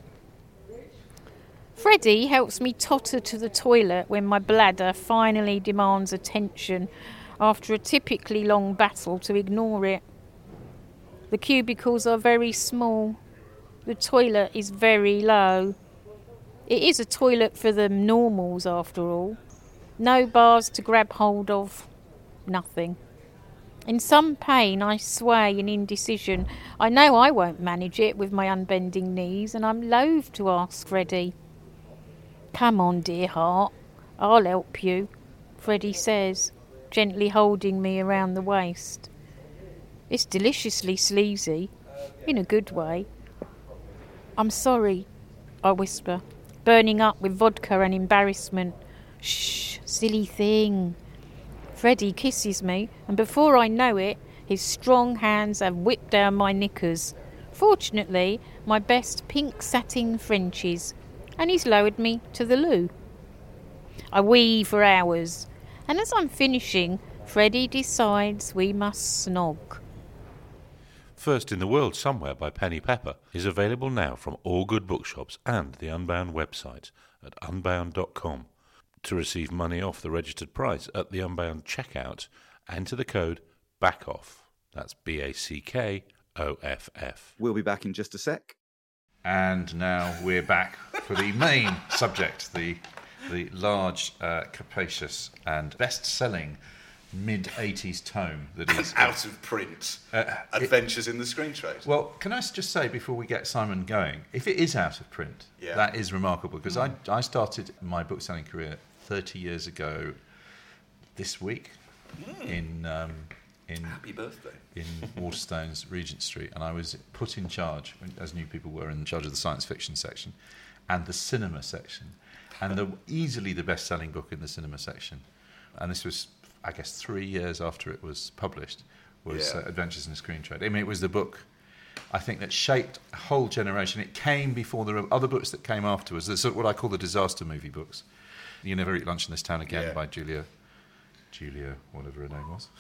Freddie helps me totter to the toilet when my bladder finally demands attention after a typically long battle to ignore it. The cubicles are very small. The toilet is very low. It is a toilet for the normals, after all. No bars to grab hold of. Nothing. In some pain, I sway in indecision. I know I won't manage it with my unbending knees, and I'm loath to ask Freddie. Come on, dear heart, I'll help you, Freddie says, gently holding me around the waist. It's deliciously sleazy, in a good way. I'm sorry, I whisper, burning up with vodka and embarrassment. Shh, silly thing. Freddie kisses me, and before I know it, his strong hands have whipped down my knickers. Fortunately, my best pink satin Frenchies, and he's lowered me to the loo. I wee for hours, and as I'm finishing, Freddie decides we must snog. First in the World Somewhere by Penny Pepper is available now from all good bookshops and the Unbound website at unbound.com. To receive money off the registered price at the Unbound checkout, enter the code BACKOFF. That's BACKOFF. We'll be back in just a sec. And now we're back for the main subject, the large, capacious and best-selling mid-80s tome that is... Out of print. Adventures in the Screen Trade. Well, can I just say, before we get Simon going, if it is out of print, that is remarkable, because I started my book-selling career 30 years ago this week in Happy birthday. in Waterstones, Regent Street, and I was put in charge, as new people were, in charge of the science fiction section and the cinema section, and easily the best-selling book in the cinema section. And this was, I guess, 3 years after it was published, was Adventures in the Screen Trade. I mean, it was the book, I think, that shaped a whole generation. It came before there were other books that came afterwards. There's sort of what I call the disaster movie books. You Never Eat Lunch in This Town Again by Julia, whatever her name was.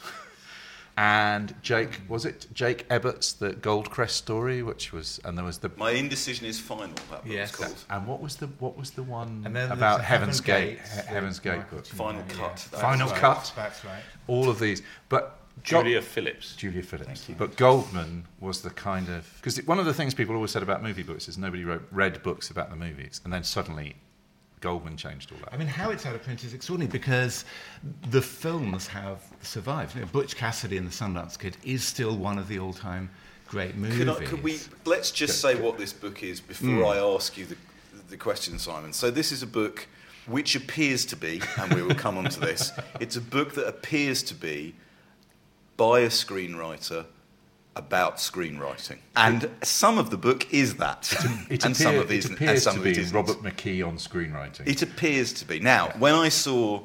And Jake Ebbert's The Goldcrest Story, which was, and there was the... My Indecision is Final, that book was called. And what was the one then about there's Heaven's Gate book? Final Cut. Final Cut. That's right. All of these. But Julia Phillips. But Goldman was the kind of... Because one of the things people always said about movie books is nobody read books about the movies. And then suddenly Goldman changed all that. I mean, how it's out of print is extraordinary because the films have survived. You know, Butch Cassidy and the Sundance Kid is still one of the all-time great movies. Let's just say what this book is before I ask you the question, Simon. So this is a book which appears to be, and we will come on to this, it's a book that appears to be by a screenwriter about screenwriting. And some of the book is that. It appears to be Robert McKee on screenwriting. It appears to be. Now, when I saw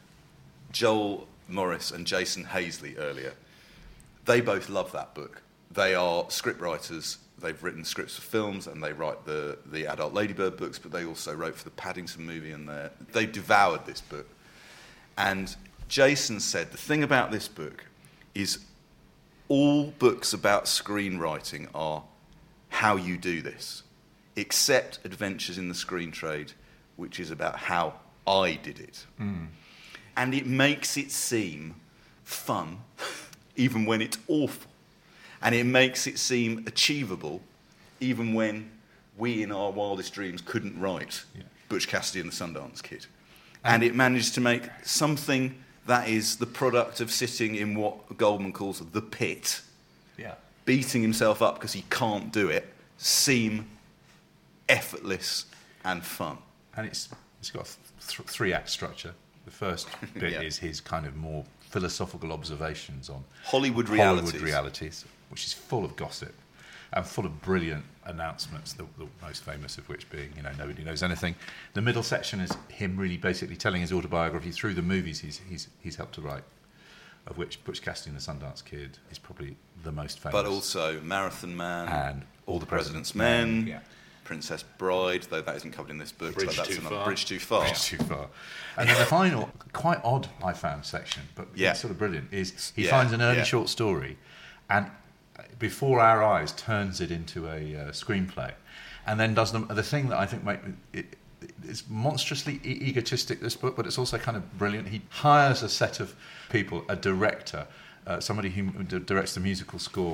Joel Morris and Jason Hazley earlier, they both love that book. They are scriptwriters. They've written scripts for films and they write the adult Ladybird books, but they also wrote for the Paddington movie, and they devoured this book. And Jason said the thing about this book is all books about screenwriting are how you do this, except Adventures in the Screen Trade, which is about how I did it. And it makes it seem fun, even when it's awful. And it makes it seem achievable, even when we in our wildest dreams couldn't write Butch Cassidy and the Sundance Kid. And it managed to make something that is the product of sitting in what Goldman calls the pit, beating himself up because he can't do it, seem effortless and fun. And it's got a three-act structure. The first bit is his kind of more philosophical observations on Hollywood realities, which is full of gossip and full of brilliant announcements, the most famous of which being, Nobody Knows Anything. The middle section is him really basically telling his autobiography through the movies he's helped to write, of which Butch Cassidy and the Sundance Kid is probably the most famous. But also Marathon Man, and All the President's Men, Princess Bride, though that isn't covered in this book. Bridge that's Too Far. Bridge Too Far. Bridge Too Far. And then the final, quite odd, I found, section, but it's sort of brilliant, is he finds an early short story and before our eyes turns it into a screenplay, and then does the thing that I think it's monstrously egotistic, this book, but it's also kind of brilliant. He hires a set of people, a director, somebody who directs the musical score,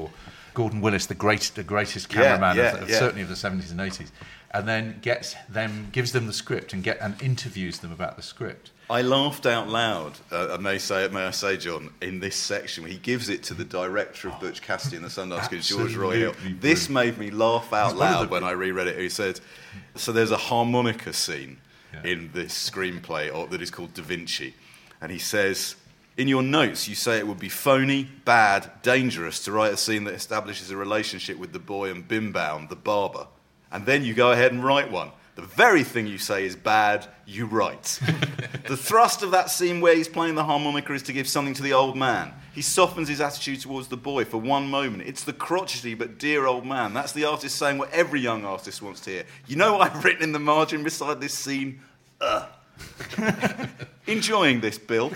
Gordon Willis, the greatest cameraman certainly of the 70s and 80s, and then gives them the script and interviews them about the script. I laughed out loud, may I say, John, in this section. He gives it to the director of Butch Cassidy and the Sundance Kid, George Roy Hill. This made me laugh out loud when I reread it. He said, so there's a harmonica scene in this screenplay that is called Da Vinci. And he says, in your notes, you say it would be phony, bad, dangerous to write a scene that establishes a relationship with the boy and Bimbaum, the barber. And then you go ahead and write one. The very thing you say is bad, you write. The thrust of that scene where he's playing the harmonica is to give something to the old man. He softens his attitude towards the boy for one moment. It's the crotchety but dear old man. That's the artist saying what every young artist wants to hear. You know what I've written in the margin beside this scene? Enjoying this, Bill.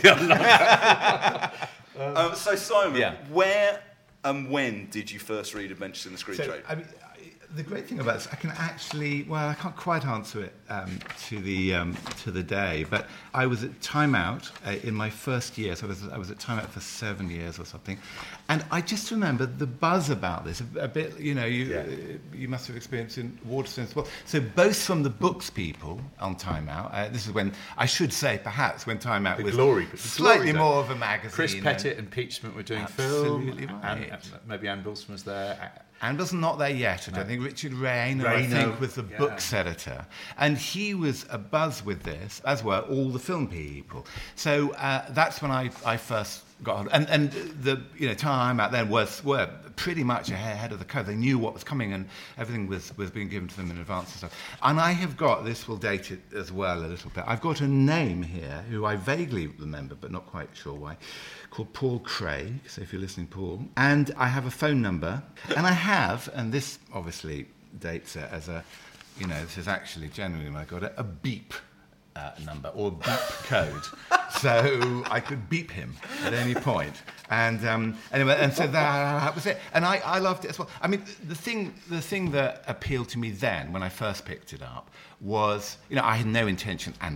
So, Simon, where and when did you first read Adventures in the Screen Trade? The great thing about this, I can actually, I can't quite answer it to the day, but I was at Time Out in my first year, so I was at Time Out for 7 years or something, and I just remember the buzz about this a bit. You must have experienced in Waterstones as well. So both from the books people on Time Out. This is when I should say perhaps when Time Out was slightly more of a magazine. Chris Pettit and Peachman were doing film. Right. And maybe Anne Wilson was there. Anne was not there yet, I don't think. Richard Rayner, I think, was the books editor. And he was abuzz with this, as were all the film people. So that's when I first got on. And the Time Out then were pretty much ahead of the curve. They knew what was coming, and everything was being given to them in advance and stuff. And I have got, this will date it as well a little bit, I've got a name here, who I vaguely remember, but not quite sure why, called Paul Craig, so if you're listening, Paul. And I have a phone number, and I have, and this obviously dates it as a, this is actually genuinely when I got it, a beep number, or beep code. So I could beep him at any point. And anyway, and so that was it. And I loved it as well. I mean, the thing that appealed to me then, when I first picked it up, was, I had no intention, and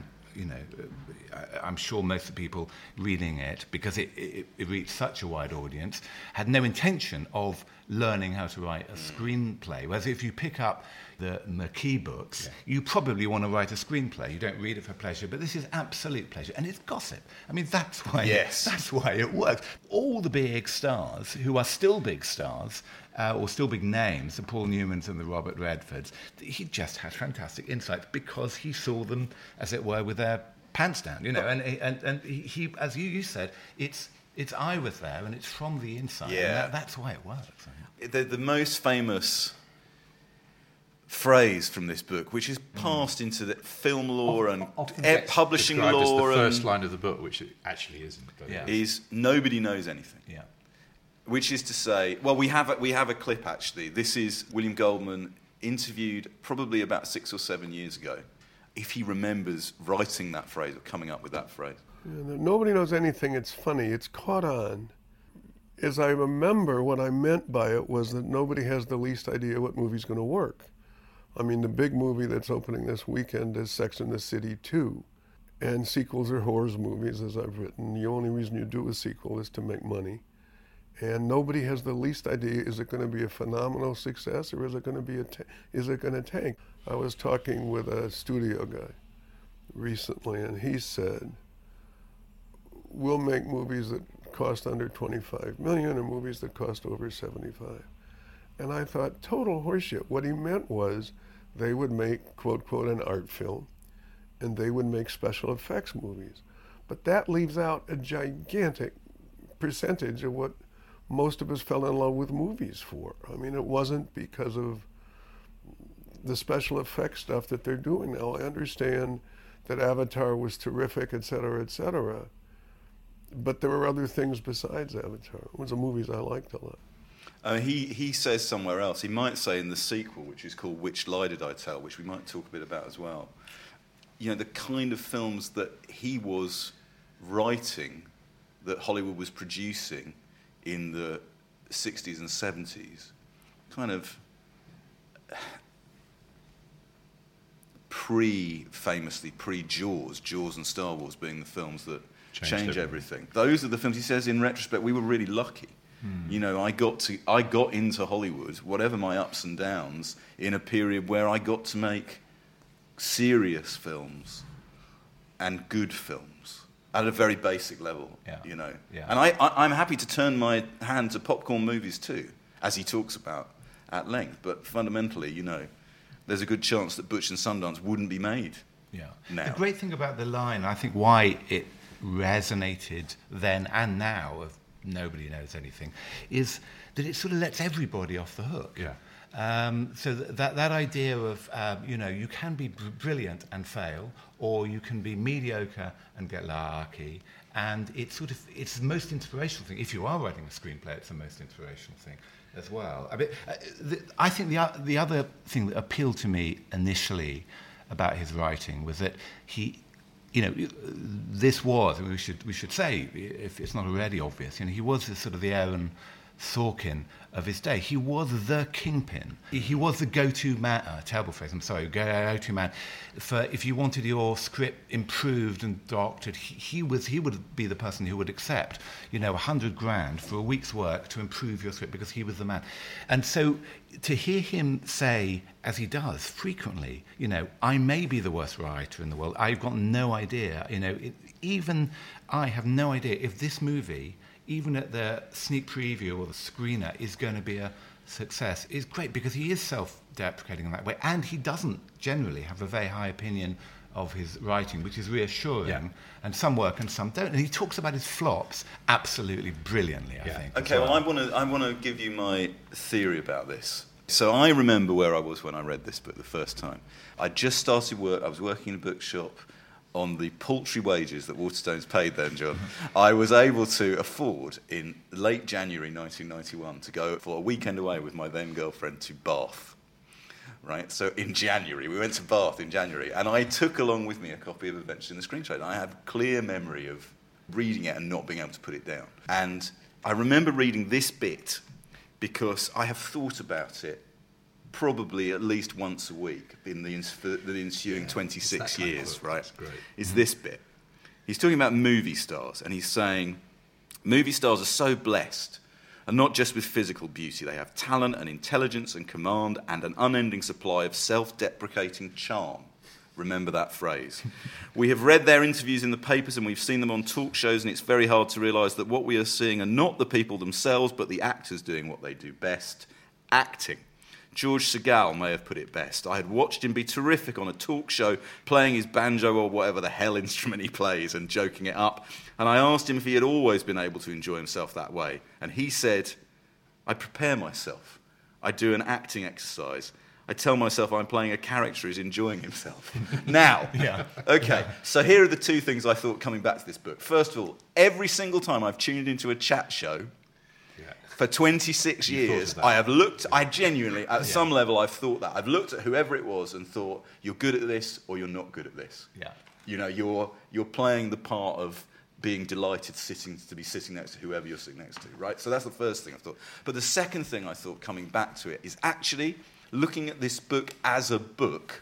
I'm sure most of the people reading it, because it reached such a wide audience, had no intention of learning how to write a screenplay. Whereas if you pick up the McKee books, you probably want to write a screenplay. You don't read it for pleasure, but this is absolute pleasure. And it's gossip. I mean, that's why it works. All the big stars, who are still big stars, or still big names, the Paul Newmans and the Robert Redfords, he just had fantastic insights because he saw them, as it were, with their pants down, and he, as you said, it's I was there, and it's from the inside. Yeah, and that's why it works. The most famous phrase from this book, which is passed into the film lore and publishing lore, as the first line of the book, which it actually isn't, is nobody knows anything. Yeah. Which is to say, well, we have a clip actually. This is William Goldman interviewed probably about 6 or 7 years ago, if he remembers writing that phrase or coming up with that phrase. Nobody knows anything. It's funny. It's caught on. As I remember, what I meant by it was that nobody has the least idea what movie's going to work. I mean, the big movie that's opening this weekend is Sex and the City 2. And sequels are horrors movies, as I've written. The only reason you do a sequel is to make money. And nobody has the least idea, is it going to be a phenomenal success, or is it going to tank? I was talking with a studio guy recently, and he said, we'll make movies that cost under $25 million and movies that cost over $75. And I thought, total horseshit. What he meant was they would make, quote, quote, an art film, and they would make special effects movies. But that leaves out a gigantic percentage of what most of us fell in love with movies for. I mean, it wasn't because of the special effects stuff that they're doing now. I understand that Avatar was terrific, et cetera, but there were other things besides Avatar. It was the movies I liked a lot. He says somewhere else, he might say in the sequel, which is called Which Lie Did I Tell, which we might talk a bit about as well, the kind of films that he was writing, that Hollywood was producing in the 60s and 70s, kind of famously pre-Jaws, Jaws and Star Wars being the films that change everything. Those are the films, he says in retrospect, we were really lucky You know, I got into Hollywood, whatever my ups and downs, in a period where I got to make serious films and good films at a very basic level, you know. Yeah. And I'm happy to turn my hand to popcorn movies too, as he talks about at length. But fundamentally, you know, there's a good chance that Butch and Sundance wouldn't be made now. The great thing about the line, I think why it resonated then and now, of nobody knows anything, is that it sort of lets everybody off the hook. So that idea of, you know, you can be brilliant and fail, or you can be mediocre and get lucky, and it's the most inspirational thing. If you are writing a screenplay, it's the most inspirational thing as well. I mean, I think the other thing that appealed to me initially about his writing was that he, you know, this was, we should say, if it's not already obvious, you know, he was the sort of the Aaron Sorkin of his day. He was the kingpin. He was the go-to man. Terrible phrase. I'm sorry. Go-to man for if you wanted your script improved and doctored. He would be the person who would accept, you know, $100,000 for a week's work to improve your script because he was the man. And so to hear him say, as he does frequently, you know, I may be the worst writer in the world. I've got no idea. You know, even I have no idea if this movie, even at the sneak preview or the screener, is going to be a success, is great because he is self-deprecating in that way, and he doesn't generally have a very high opinion of his writing, which is reassuring, and some work and some don't. And he talks about his flops absolutely brilliantly, I think. Okay, well, I want to give you my theory about this. So I remember where I was when I read this book the first time. I just started work, I was working in a bookshop on the paltry wages that Waterstones paid then, John. I was able to afford, in late January 1991, to go for a weekend away with my then girlfriend to Bath. Right, so in January, we went to Bath in January, and I took along with me a copy of Adventures in the Screen Trade. And I have clear memory of reading it and not being able to put it down. And I remember reading this bit because I have thought about it probably at least once a week in the ensuing 26 years, right? Is this bit. He's talking about movie stars, and he's saying, movie stars are so blessed, and not just with physical beauty. They have talent and intelligence and command and an unending supply of self-deprecating charm. Remember that phrase. We have read their interviews in the papers and we've seen them on talk shows, and it's very hard to realise that what we are seeing are not the people themselves, but the actors doing what they do best, acting. George Segal may have put it best. I had watched him be terrific on a talk show, playing his banjo or whatever the hell instrument he plays and joking it up. And I asked him if he had always been able to enjoy himself that way. And he said, I prepare myself. I do an acting exercise. I tell myself I'm playing a character who's enjoying himself. Now, okay, so here are the two things I thought coming back to this book. First of all, every single time I've tuned into a chat show, for 26 years, I have looked, I genuinely, at some level, I've thought that. I've looked at whoever it was and thought, you're good at this or you're not good at this. You know, you're playing the part of being delighted to be sitting next to whoever you're sitting next to, right? So that's the first thing I thought. But the second thing I thought, coming back to it, is actually looking at this book as a book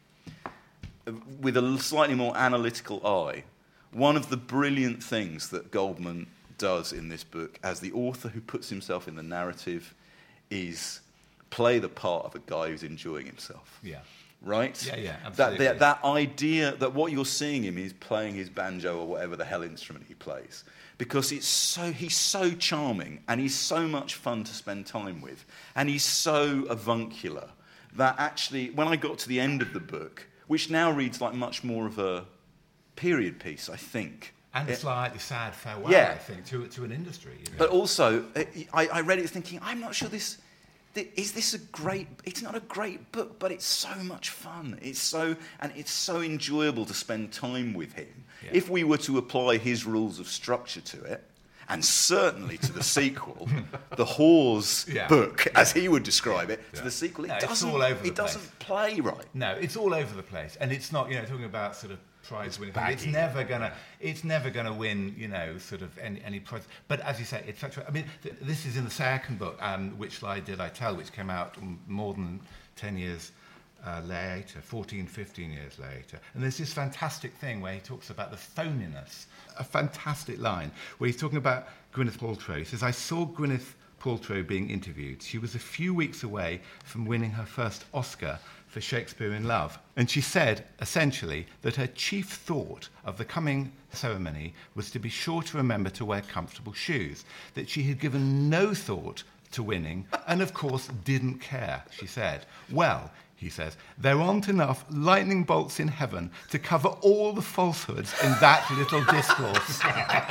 with a slightly more analytical eye. One of the brilliant things that Goldman does in this book, as the author who puts himself in the narrative, is play the part of a guy who's enjoying himself. Right? Absolutely. That idea that what you're seeing him is playing his banjo or whatever the hell instrument he plays. Because he's so charming and he's so much fun to spend time with. And he's so avuncular that actually, when I got to the end of the book, which now reads like much more of a period piece, I think. And a slightly sad farewell, I think, to an industry. You know? But also, I read it thinking, I'm not sure is this a great... It's not a great book, but it's so much fun. It's so enjoyable to spend time with him. If we were to apply his rules of structure to it, and certainly to the sequel, the Hawes book, as he would describe it, to the sequel, it doesn't play right. No, it's all over the place. And it's not, talking about sort of prize winning. It's never gonna win, sort of any prize. But as you say, it's such. I mean, this is in the second book, Which Lie Did I Tell, which came out more than 10 years later, 14, 15 years later. And there's this fantastic thing where he talks about the phoniness, a fantastic line, where he's talking about Gwyneth Paltrow. He says, I saw Gwyneth Paltrow being interviewed. She was a few weeks away from winning her first Oscar for Shakespeare in Love. And she said, essentially, that her chief thought of the coming ceremony was to be sure to remember to wear comfortable shoes, that she had given no thought to winning, and of course didn't care, she said. Well, he says, there aren't enough lightning bolts in heaven to cover all the falsehoods in that little discourse.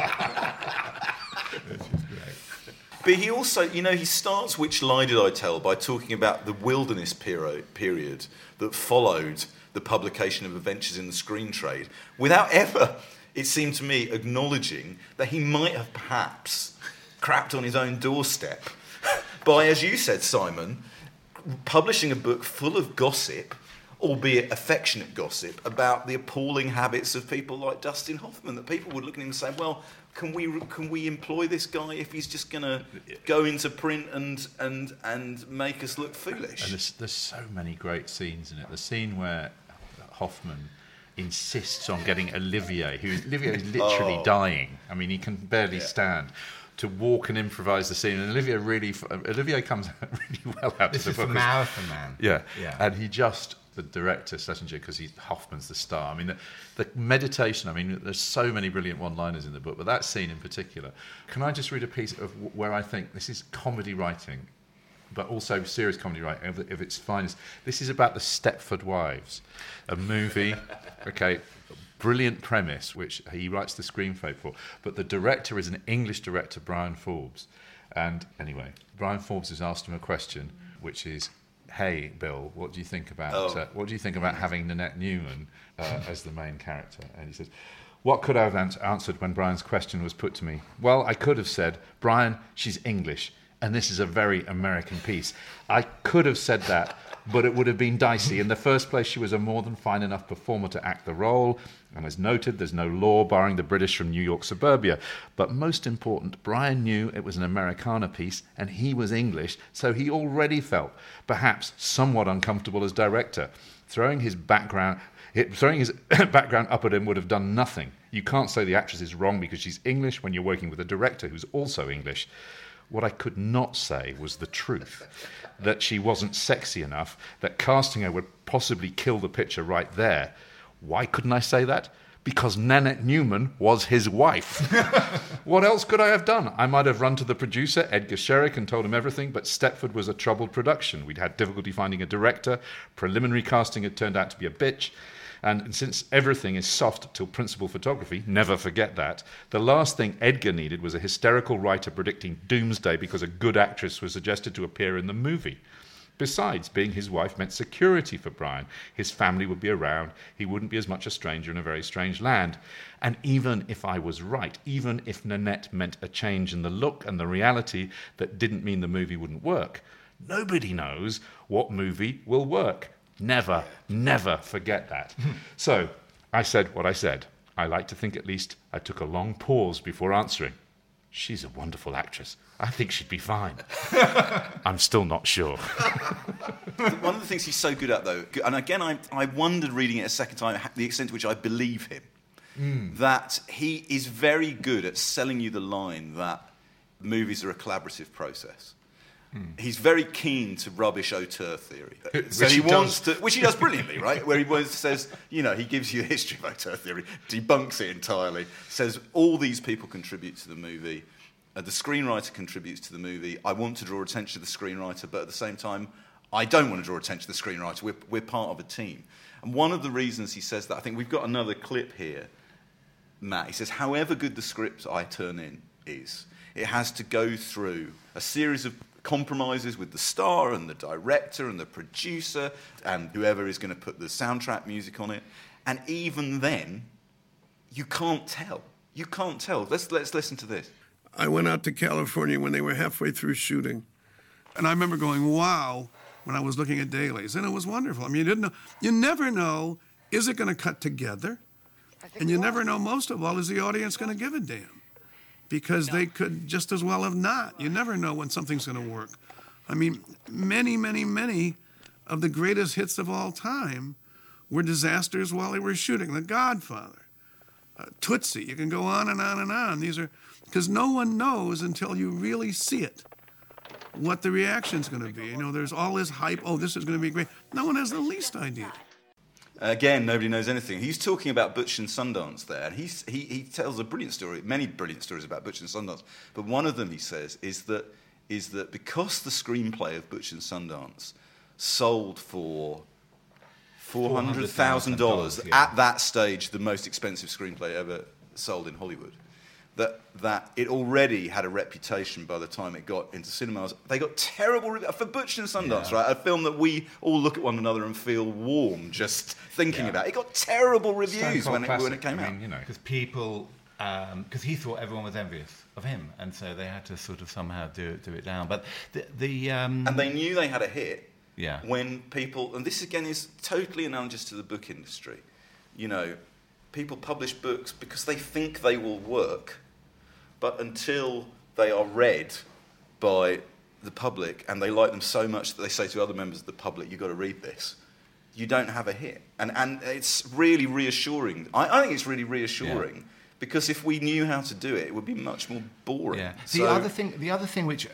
Which is great. But he also, he starts Which Lie Did I Tell by talking about the wilderness period that followed the publication of Adventures in the Screen Trade, without ever, it seemed to me, acknowledging that he might have perhaps crapped on his own doorstep by, as you said, Simon, publishing a book full of gossip, albeit affectionate gossip, about the appalling habits of people like Dustin Hoffman, that people would look at him and say, well, can we employ this guy if he's just going to go into print and make us look foolish? And there's so many great scenes in it. The scene where Hoffman insists on getting Olivier is literally dying. I mean, he can barely stand, to walk and improvise the scene. And Olivier comes out really well out of the book. This is the Marathon Man. Yeah. And he just... the director, Schlesinger, because Hoffman's the star. I mean, the meditation, there's so many brilliant one-liners in the book, but that scene in particular. Can I just read a piece of where I think this is comedy writing, but also serious comedy writing of its finest. This is about the Stepford Wives, a movie, brilliant premise, which he writes the screenplay for, but the director is an English director, Brian Forbes. And anyway, Brian Forbes has asked him a question, which is, hey, Bill, what do you think about having Nanette Newman as the main character? And he says, what could I have answered when Brian's question was put to me? Well, I could have said, Brian, she's English, and this is a very American piece. I could have said that, but it would have been dicey. In the first place, she was a more than fine enough performer to act the role, and as noted, there's no law barring the British from New York suburbia. But most important, Brian knew it was an Americana piece, and he was English, so he already felt perhaps somewhat uncomfortable as director. Throwing his background up at him would have done nothing. You can't say the actress is wrong because she's English when you're working with a director who's also English. What I could not say was the truth, that she wasn't sexy enough, that casting her would possibly kill the picture right there. Why couldn't I say that? Because Nanette Newman was his wife. What else could I have done? I might have run to the producer, Edgar Sherrick, and told him everything, but Stepford was a troubled production. We'd had difficulty finding a director. Preliminary casting had turned out to be a bitch. And since everything is soft till principal photography, never forget that, the last thing Edgar needed was a hysterical writer predicting doomsday because a good actress was suggested to appear in the movie. Besides, being his wife meant security for Brian. His family would be around. He wouldn't be as much a stranger in a very strange land. And even if I was right, even if Nanette meant a change in the look and the reality that didn't mean the movie wouldn't work, nobody knows what movie will work. Never, never forget that. So I said what I said. I like to think at least I took a long pause before answering. She's a wonderful actress. I think she'd be fine. I'm still not sure. One of the things he's so good at, though, and again, I wondered reading it a second time the extent to which I believe him, that he is very good at selling you the line that movies are a collaborative process. He's very keen to rubbish auteur theory. Which he does brilliantly, right? Where he says, he gives you a history of auteur theory, debunks it entirely, says all these people contribute to the movie, the screenwriter contributes to the movie, I want to draw attention to the screenwriter, but at the same time, I don't want to draw attention to the screenwriter, we're part of a team. And one of the reasons he says that, I think we've got another clip here, Matt, he says, however good the script I turn in is, it has to go through a series of compromises with the star and the director and the producer and whoever is going to put the soundtrack music on it. And even then, you can't tell. You can't tell. Let's listen to this. I went out to California when they were halfway through shooting. And I remember going, wow, when I was looking at dailies. And it was wonderful. I mean, you never know, is it going to cut together? And you never know, most of all, is the audience going to give a damn? Because they could just as well have not. You never know when something's going to work. I mean, many of the greatest hits of all time were disasters while they were shooting. The Godfather, Tootsie, you can go on and on and on. These are, because no one knows until you really see it what the reaction's going to be. There's all this hype, this is going to be great. No one has the least idea. Again, nobody knows anything. He's talking about Butch and Sundance there, and he tells a brilliant story, many brilliant stories about Butch and Sundance. But one of them, he says, is that because the screenplay of Butch and Sundance sold for $400,000 at that stage, the most expensive screenplay ever sold in Hollywood, that it already had a reputation by the time it got into cinemas. They got terrible reviews for Butch and Sundance, right? A film that we all look at one another and feel warm just thinking about. It got terrible reviews when it came out. Because people, because he thought everyone was envious of him, and so they had to sort of somehow do it down. But and they knew they had a hit. Yeah. When people, and this again is totally analogous to the book industry. People publish books because they think they will work. But until they are read by the public and they like them so much that they say to other members of the public, you've got to read this, you don't have a hit. And it's really reassuring. I think it's really reassuring because if we knew how to do it, it would be much more boring. Yeah. The other thing which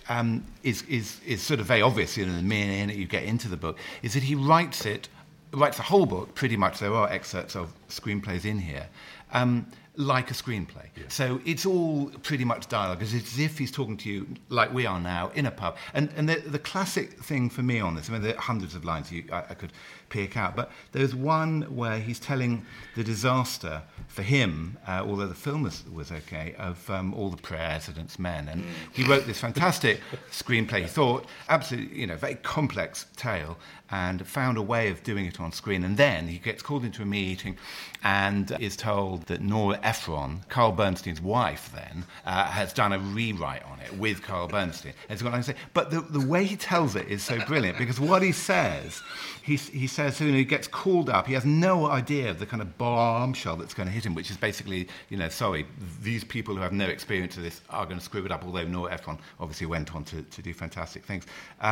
is sort of very obvious in the minute you get into the book is that he writes the whole book, pretty much. There are excerpts of screenplays in here, like a screenplay. Yeah. So it's all pretty much dialogue. It's as if he's talking to you like we are now in a pub. And the classic thing for me on this, there are hundreds of lines I could pick out, but there's one where he's telling the disaster for him, although the film was okay, of all the President's Men. And he wrote this fantastic screenplay. He thought, absolutely, very complex tale, and found a way of doing it on screen. And then he gets called into a meeting and is told that Nora Ephron, Carl Bernstein's wife then, has done a rewrite on it with Carl Bernstein. But the way he tells it is so brilliant, because what he says, he says, he gets called up, he has no idea of the kind of bombshell that's going to hit him, which is basically, sorry, these people who have no experience of this are going to screw it up, although Nora Ephron obviously went on to do fantastic things.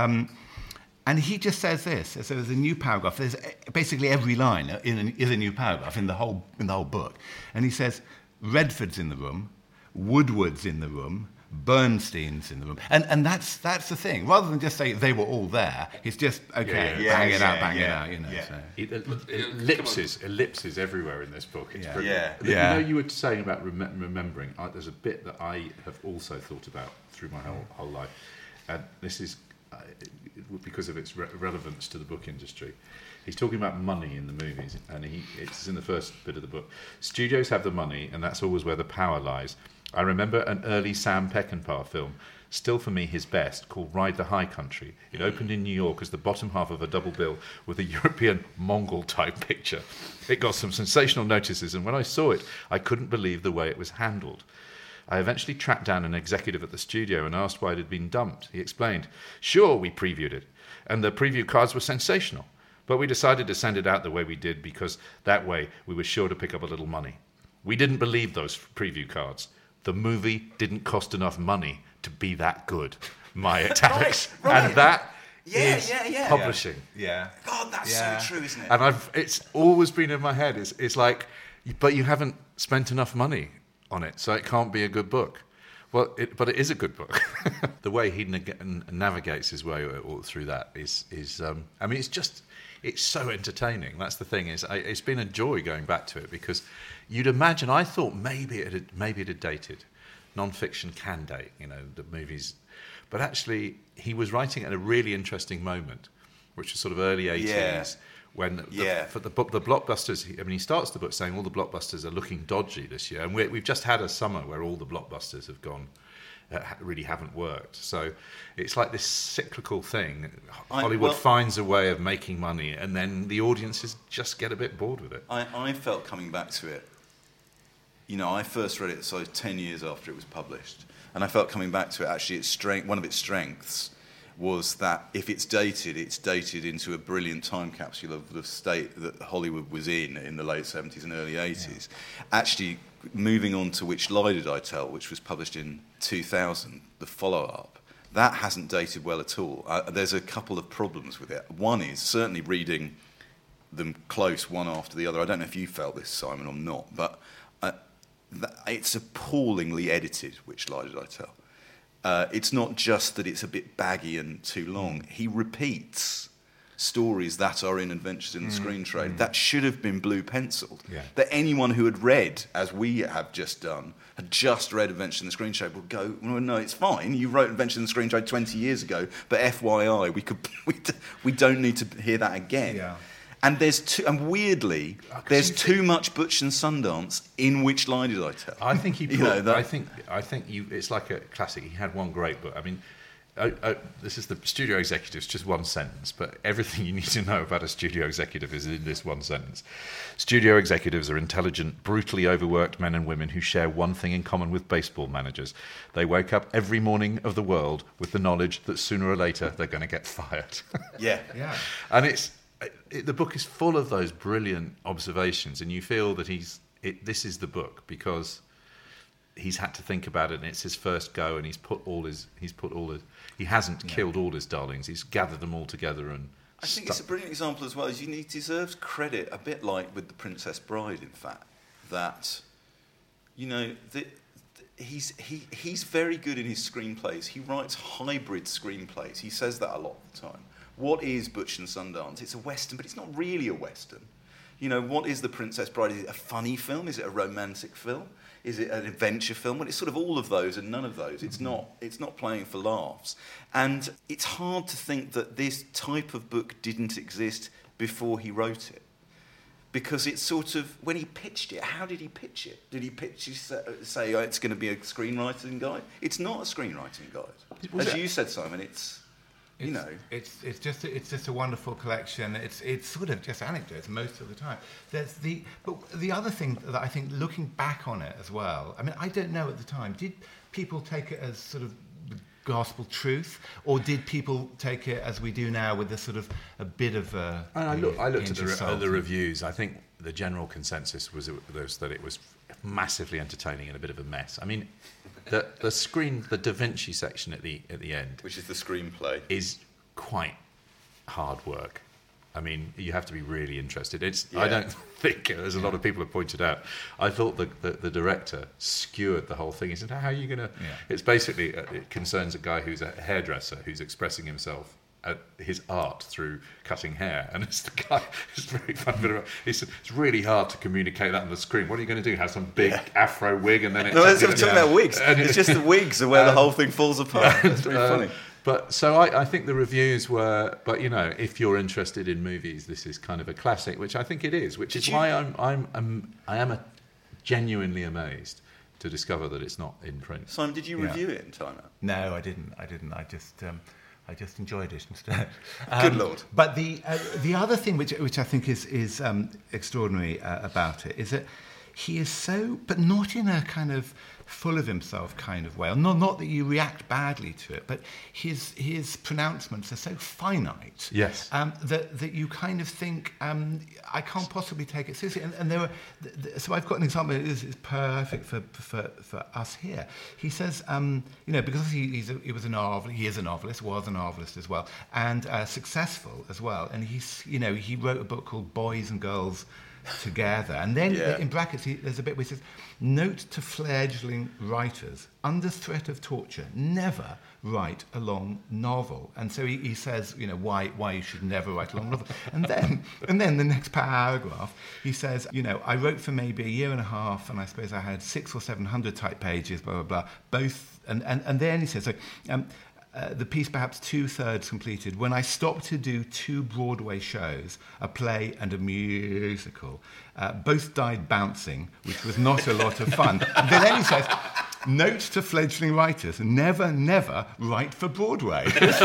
And he just says this. So there's a new paragraph. There's basically every line is a new paragraph in the whole book. And he says, Redford's in the room, Woodward's in the room, Bernstein's in the room. And that's the thing. Rather than just say they were all there, he's just, bang it out. Ellipses everywhere in this book. It's brilliant. You were saying about remembering. There's a bit that I have also thought about through my whole life. And this is because of its relevance to the book industry. He's talking about money in the movies, and it's in the first bit of the book. Studios have the money, and that's always where the power lies. I remember an early Sam Peckinpah film, still for me his best, called Ride the High Country. It opened in New York as the bottom half of a double bill with a European Mongol-type picture. It got some sensational notices, and when I saw it, I couldn't believe the way it was handled. I eventually tracked down an executive at the studio and asked why it had been dumped. He explained, "Sure, we previewed it, and the preview cards were sensational, but we decided to send it out the way we did because that way we were sure to pick up a little money. We didn't believe those preview cards. The movie didn't cost enough money to be that good." My italics. Right. And that is publishing. Yeah. God, that's so true, isn't it? And it's always been in my head. It's like, but you haven't spent enough money on it, so it can't be a good book. Well, but it is a good book. The way he navigates his way through that is it's so entertaining. That's the thing. It's been a joy going back to it, because you'd imagine, I thought maybe it had dated. Non-fiction can date, the movies. But actually, he was writing at a really interesting moment, which was sort of early 80s. Yeah. When for the blockbusters, he starts the book saying all the blockbusters are looking dodgy this year, and we've just had a summer where all the blockbusters have gone, really haven't worked. So it's like this cyclical thing. Hollywood finds a way of making money, and then the audiences just get a bit bored with it. I felt coming back to it. I first read it 10 years after it was published, and I felt coming back to it. Actually, one of its strengths was that if it's dated into a brilliant time capsule of the state that Hollywood was in the late 70s and early 80s. Yeah. Actually, moving on to Which Lie Did I Tell, which was published in 2000, the follow-up, that hasn't dated well at all. There's a couple of problems with it. One is certainly reading them close, one after the other. I don't know if you felt this, Simon, or not, but it's appallingly edited, Which Lie Did I Tell? It's not just that it's a bit baggy and too long. He repeats stories that are in Adventures in the Screen Trade that should have been blue penciled. Yeah. That anyone who had read, as we have just done, had just read Adventures in the Screen Trade would go, well, no, it's fine. You wrote Adventures in the Screen Trade 20 years ago, but FYI, we don't need to hear that again. Yeah. And weirdly, there's too much Butch and Sundance in Which Lie Did I Tell? I think he put, You know, that- I think it's like a classic. He had one great book. I mean, this is the studio executives, just one sentence, but everything you need to know about a studio executive is in this one sentence. Studio executives are intelligent, brutally overworked men and women who share one thing in common with baseball managers. They wake up every morning of the world with the knowledge that sooner or later they're going to get fired. Yeah. Yeah. And the book is full of those brilliant observations, and you feel that this is the book because he's had to think about it, and it's his first go, and he hasn't killed all his darlings. He's gathered them all together, and I think it's a brilliant example as well. He deserves credit, a bit like with The Princess Bride, in fact, that, you know, he's very good in his screenplays. He writes hybrid screenplays. He says that a lot of the time. What is Butch and Sundance? It's a Western, but it's not really a Western. You know, what is The Princess Bride? Is it a funny film? Is it a romantic film? Is it an adventure film? Well, it's sort of all of those and none of those. It's not playing for laughs. And it's hard to think that this type of book didn't exist before he wrote it. Because it's sort of, when he pitched it, how did he pitch it? Did he say, oh, it's going to be a screenwriting guide? It's not a screenwriting guide. As you said, Simon, it's just a wonderful collection. It's sort of just anecdotes most of the time. But the other thing that I think, looking back on it as well, I mean, I don't know at the time, did people take it as sort of gospel truth, or did people take it as we do now with a sort of a bit of a... I looked at the reviews. I think the general consensus was that it was massively entertaining and a bit of a mess. I mean, the Da Vinci section at the end, which is the screenplay, is quite hard work. I mean, you have to be really interested. Yeah. I don't think, as a lot of people have pointed out, I thought the director skewered the whole thing. He said, how are you going to... Yeah. It's basically, it concerns a guy who's a hairdresser who's expressing himself at his art through cutting hair. And it's the guy, it's very fun. He said, it's really hard to communicate that on the screen. What are you going to do? Have some big afro wig and then it's... No, we're talking about wigs. It's just the wigs are where the whole thing falls apart. It's very funny. But so I think the reviews were, but you know, if you're interested in movies, this is kind of a classic, which I think it is. Which is why I am genuinely amazed to discover that it's not in print. Simon, did you review it in Time Out? No, I didn't. I just enjoyed it instead. Good Lord! But the other thing which I think is extraordinary about it is that he is so, but not in a kind of full of himself kind of way. Not that you react badly to it, but his pronouncements are so finite. Yes. That you kind of think, I can't possibly take it seriously. And there were, so I've got an example that is perfect for us here. He says, because he is a novelist, was a novelist as well, and successful as well. And he wrote a book called Boys and Girls Together, and then in brackets there's a bit where he says, note to fledgling writers under threat of torture, never write a long novel. And so he says, why you should never write a long novel. And then the next paragraph he says, I wrote for maybe a year and a half, and I suppose I had 600 or 700 type pages, blah blah blah, both, and then he says, the piece perhaps 2/3 completed, when I stopped to do 2 Broadway shows, a play and a musical. Both died bouncing, which was not a lot of fun. But then he says, note to fledgling writers, never write for Broadway.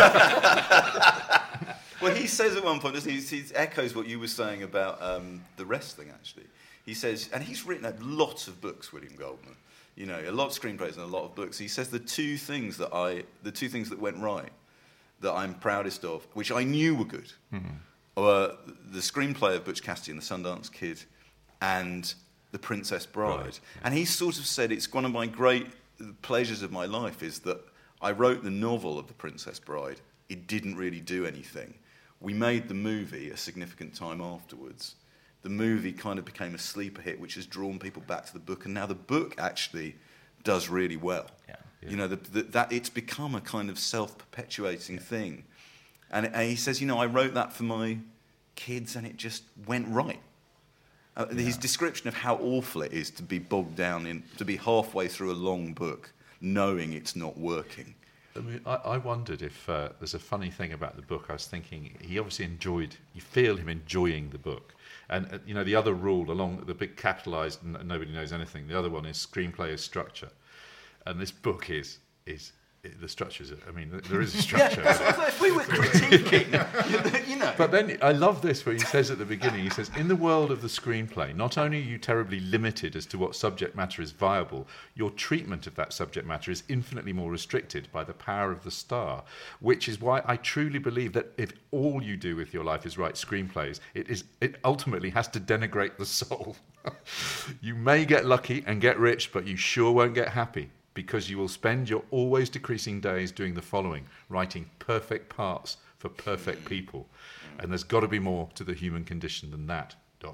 Well, he says at one point, doesn't he? He echoes what you were saying about the wrestling, actually. He says, and he's written a lot of books, William Goldman. A lot of screenplays and a lot of books. He says the two things that went right, that I'm proudest of, which I knew were good, were the screenplay of Butch Cassidy and the Sundance Kid, and The Princess Bride. Right. Yeah. And he sort of said, it's one of my great pleasures of my life is that I wrote the novel of The Princess Bride. It didn't really do anything. We made the movie a significant time afterwards. The movie kind of became a sleeper hit, which has drawn people back to the book, and now the book actually does really well. Yeah. You know, that it's become a kind of self-perpetuating thing. And he says, you know, I wrote that for my kids, and it just went right. His description of how awful it is to be bogged down in, to be halfway through a long book, knowing it's not working. I mean, I wondered if there's a funny thing about the book. I was thinking he obviously you feel him enjoying the book. And, you know, the other rule, along the big capitalised, nobody knows anything, the other one is screenplay is structure. And this book is the structures, I mean, there is a structure. Yeah, if we were critiquing, you know. But then I love this where he says at the beginning, he says, in the world of the screenplay, not only are you terribly limited as to what subject matter is viable, your treatment of that subject matter is infinitely more restricted by the power of the star, which is why I truly believe that if all you do with your life is write screenplays, it ultimately has to denigrate the soul. You may get lucky and get rich, but you sure won't get happy, because you will spend your always decreasing days doing the following, writing perfect parts for perfect people. And there's got to be more to the human condition than that, ...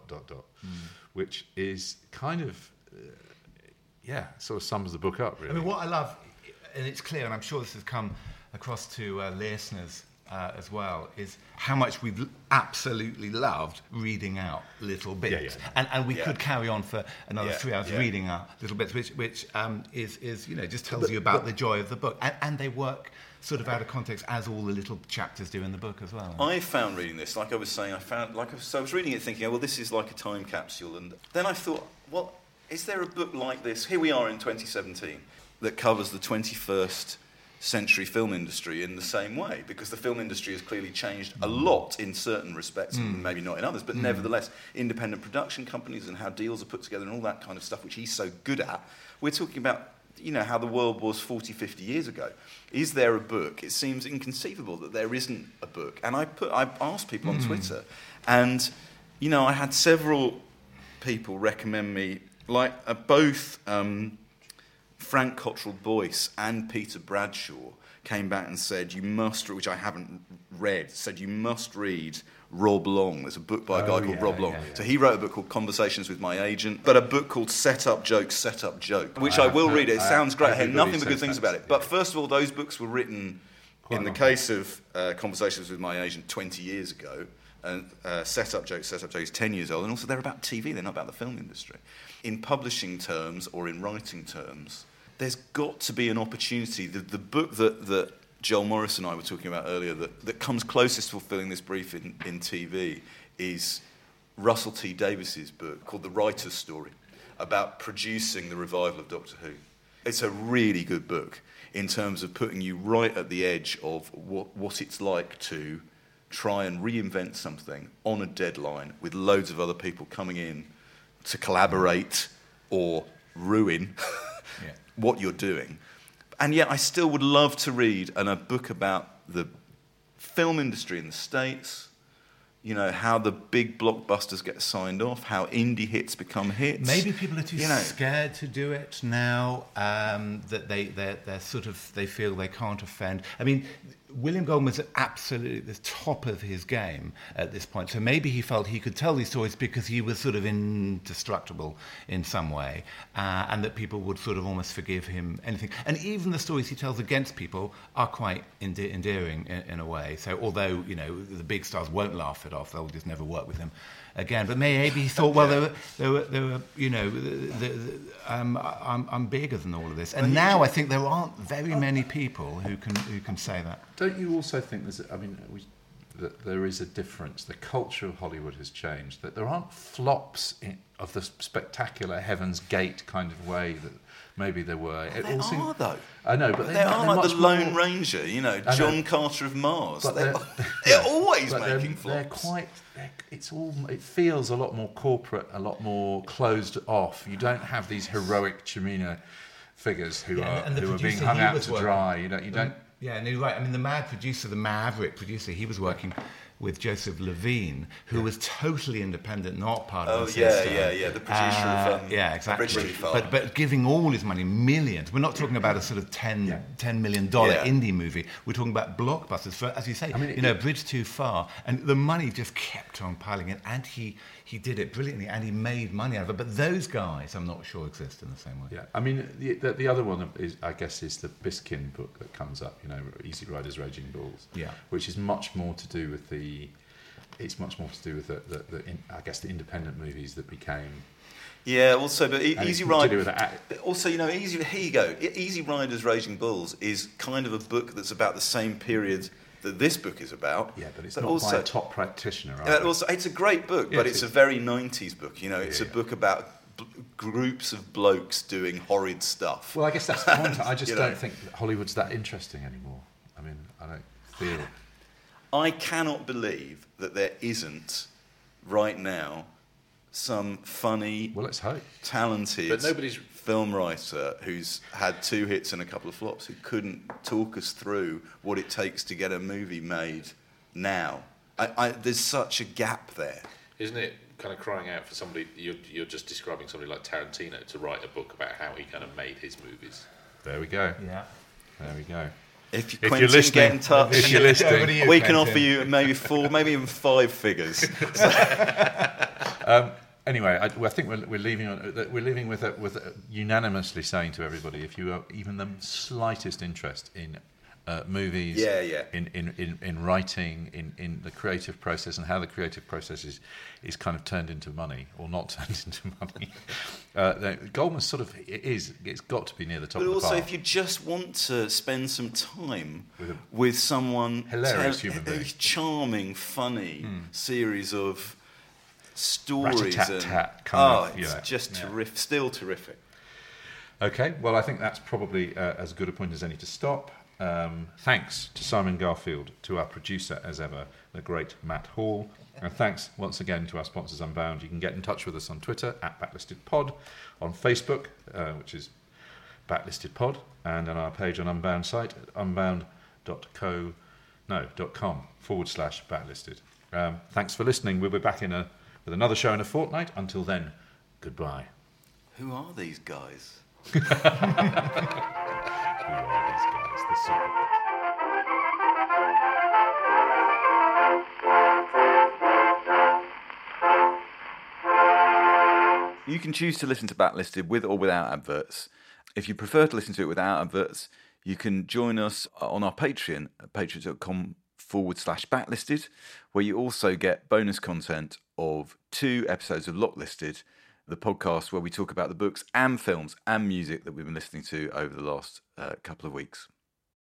Which is kind of, sort of sums the book up, really. I mean, what I love, and it's clear, and I'm sure this has come across to listeners as well, is how much we've absolutely loved reading out little bits. And we could carry on for another 3 hours reading out little bits, which is you know, just tells you about the joy of the book. And they work sort of out of context, as all the little chapters do in the book as well. I found reading this, like I was saying, so I was reading it thinking, oh, well, this is like a time capsule. And then I thought, well, is there a book like this? Here we are in 2017 that covers the 21st century film industry in the same way, because the film industry has clearly changed a lot in certain respects, and maybe not in others, but nevertheless, independent production companies and how deals are put together and all that kind of stuff, which he's so good at. We're talking about, you know, how the world was 40, 50 years ago. Is there a book? It seems inconceivable that there isn't a book. And I asked people on Twitter, and, you know, I had several people recommend me, like both Frank Cottrell Boyce and Peter Bradshaw came back and said, you must, which I haven't read, said you must read Rob Long. There's a book by a guy called Rob Long. So he wrote a book called Conversations with My Agent, but a book called Set Up Joke, which I will read. It sounds great. I heard nothing but good things about it. But first of all, those books were written, in the case of Conversations with My Agent, 20 years ago, and Set Up Joke is 10 years old, and also they're about TV, they're not about the film industry. In publishing terms or in writing terms, there's got to be an opportunity. The book that Joel Morris and I were talking about earlier that comes closest to fulfilling this brief in TV is Russell T Davies's book called The Writer's Story, about producing the revival of Doctor Who. It's a really good book in terms of putting you right at the edge of what it's like to try and reinvent something on a deadline with loads of other people coming in to collaborate or ruin what you're doing. And yet I still would love to read a book about the film industry in the States, you know, how the big blockbusters get signed off, how indie hits become hits. Maybe people are too scared to do it now, that they're sort of, they feel they can't offend. I mean, William Goldman was absolutely at the top of his game at this point. So maybe he felt he could tell these stories because he was sort of indestructible in some way, and that people would sort of almost forgive him anything. And even the stories he tells against people are quite endearing in a way. So although, you know, the big stars won't laugh it off, they'll just never work with him again. But maybe he thought, well, there were you know, I'm bigger than all of this. And now I think there aren't very many people who can say that. Don't you also think that there is a difference? The culture of Hollywood has changed. That there aren't flops of the spectacular Heaven's Gate kind of way that maybe there were. Well, are though. I know, but they are like the Lone Ranger, you know, John Carter of Mars. They're always making flops. It feels a lot more corporate, a lot more closed off. You don't have these heroic Cimino figures who are being hung out to dry. You don't. Yeah, and you're right. I mean, the maverick producer, he was working with Joseph Levine, who was totally independent, not part of the yeah, system. the producer of yeah, exactly. Bridge Too Far. But giving all his money, millions. We're not talking about a sort of $10 million indie movie. We're talking about blockbusters. For, as you say, Bridge Too Far, and the money just kept on piling in, and he did it brilliantly, and he made money out of it. But those guys, I'm not sure, exist in the same way. Yeah, I mean, the other one is, I guess, is the Biskin book that comes up. Easy Riders, Raging Bulls. Yeah. Which is much more to do with the I guess the independent movies that became. Yeah, also, but Easy Riders. Also, here you go. Easy Riders, Raging Bulls is kind of a book that's about the same period that this book is about. Yeah, but it's not by a top practitioner. Also, it's a great book, but it's a very 90s book. It's a book about groups of blokes doing horrid stuff. Well, I guess that's the point. I just don't think that Hollywood's that interesting anymore. I mean, I don't feel. I cannot believe that there isn't right now some funny, let's hope, talented film writer who's had 2 hits and a couple of flops who couldn't talk us through what it takes to get a movie made now. There's such a gap there. Isn't it kind of crying out for somebody, you're just describing somebody like Tarantino to write a book about how he kind of made his movies. There we go. Yeah. There we go. If you're listening, get in touch. If you're listening, we can offer you maybe 4, maybe even 5 figures. Anyway, I think we're leaving with unanimously saying to everybody, if you have even the slightest interest in movies, in writing, in the creative process, and how the creative process is kind of turned into money or not turned into money. Goldman's it's got to be near the top of the pile. But also, if you just want to spend some time with someone hilarious human being, a charming, funny series of stories, terrific, still terrific. Okay, well, I think that's probably as good a point as any to stop. Thanks to Simon Garfield, to our producer as ever, the great Matt Hall, and thanks once again to our sponsors Unbound. You can get in touch with us on Twitter @BacklistedPod, on Facebook, which is BacklistedPod, and on our page on Unbound site at unbound.com/backlisted. Thanks for listening. We'll be back with another show in a fortnight. Until then, goodbye. Who are these guys? Who are these guys? The super. You can choose to listen to Backlisted with or without adverts. If you prefer to listen to it without adverts, you can join us on our Patreon at patreon.com/backlisted, where you also get bonus content of 2 episodes of Locklisted, the podcast where we talk about the books and films and music that we've been listening to over the last couple of weeks.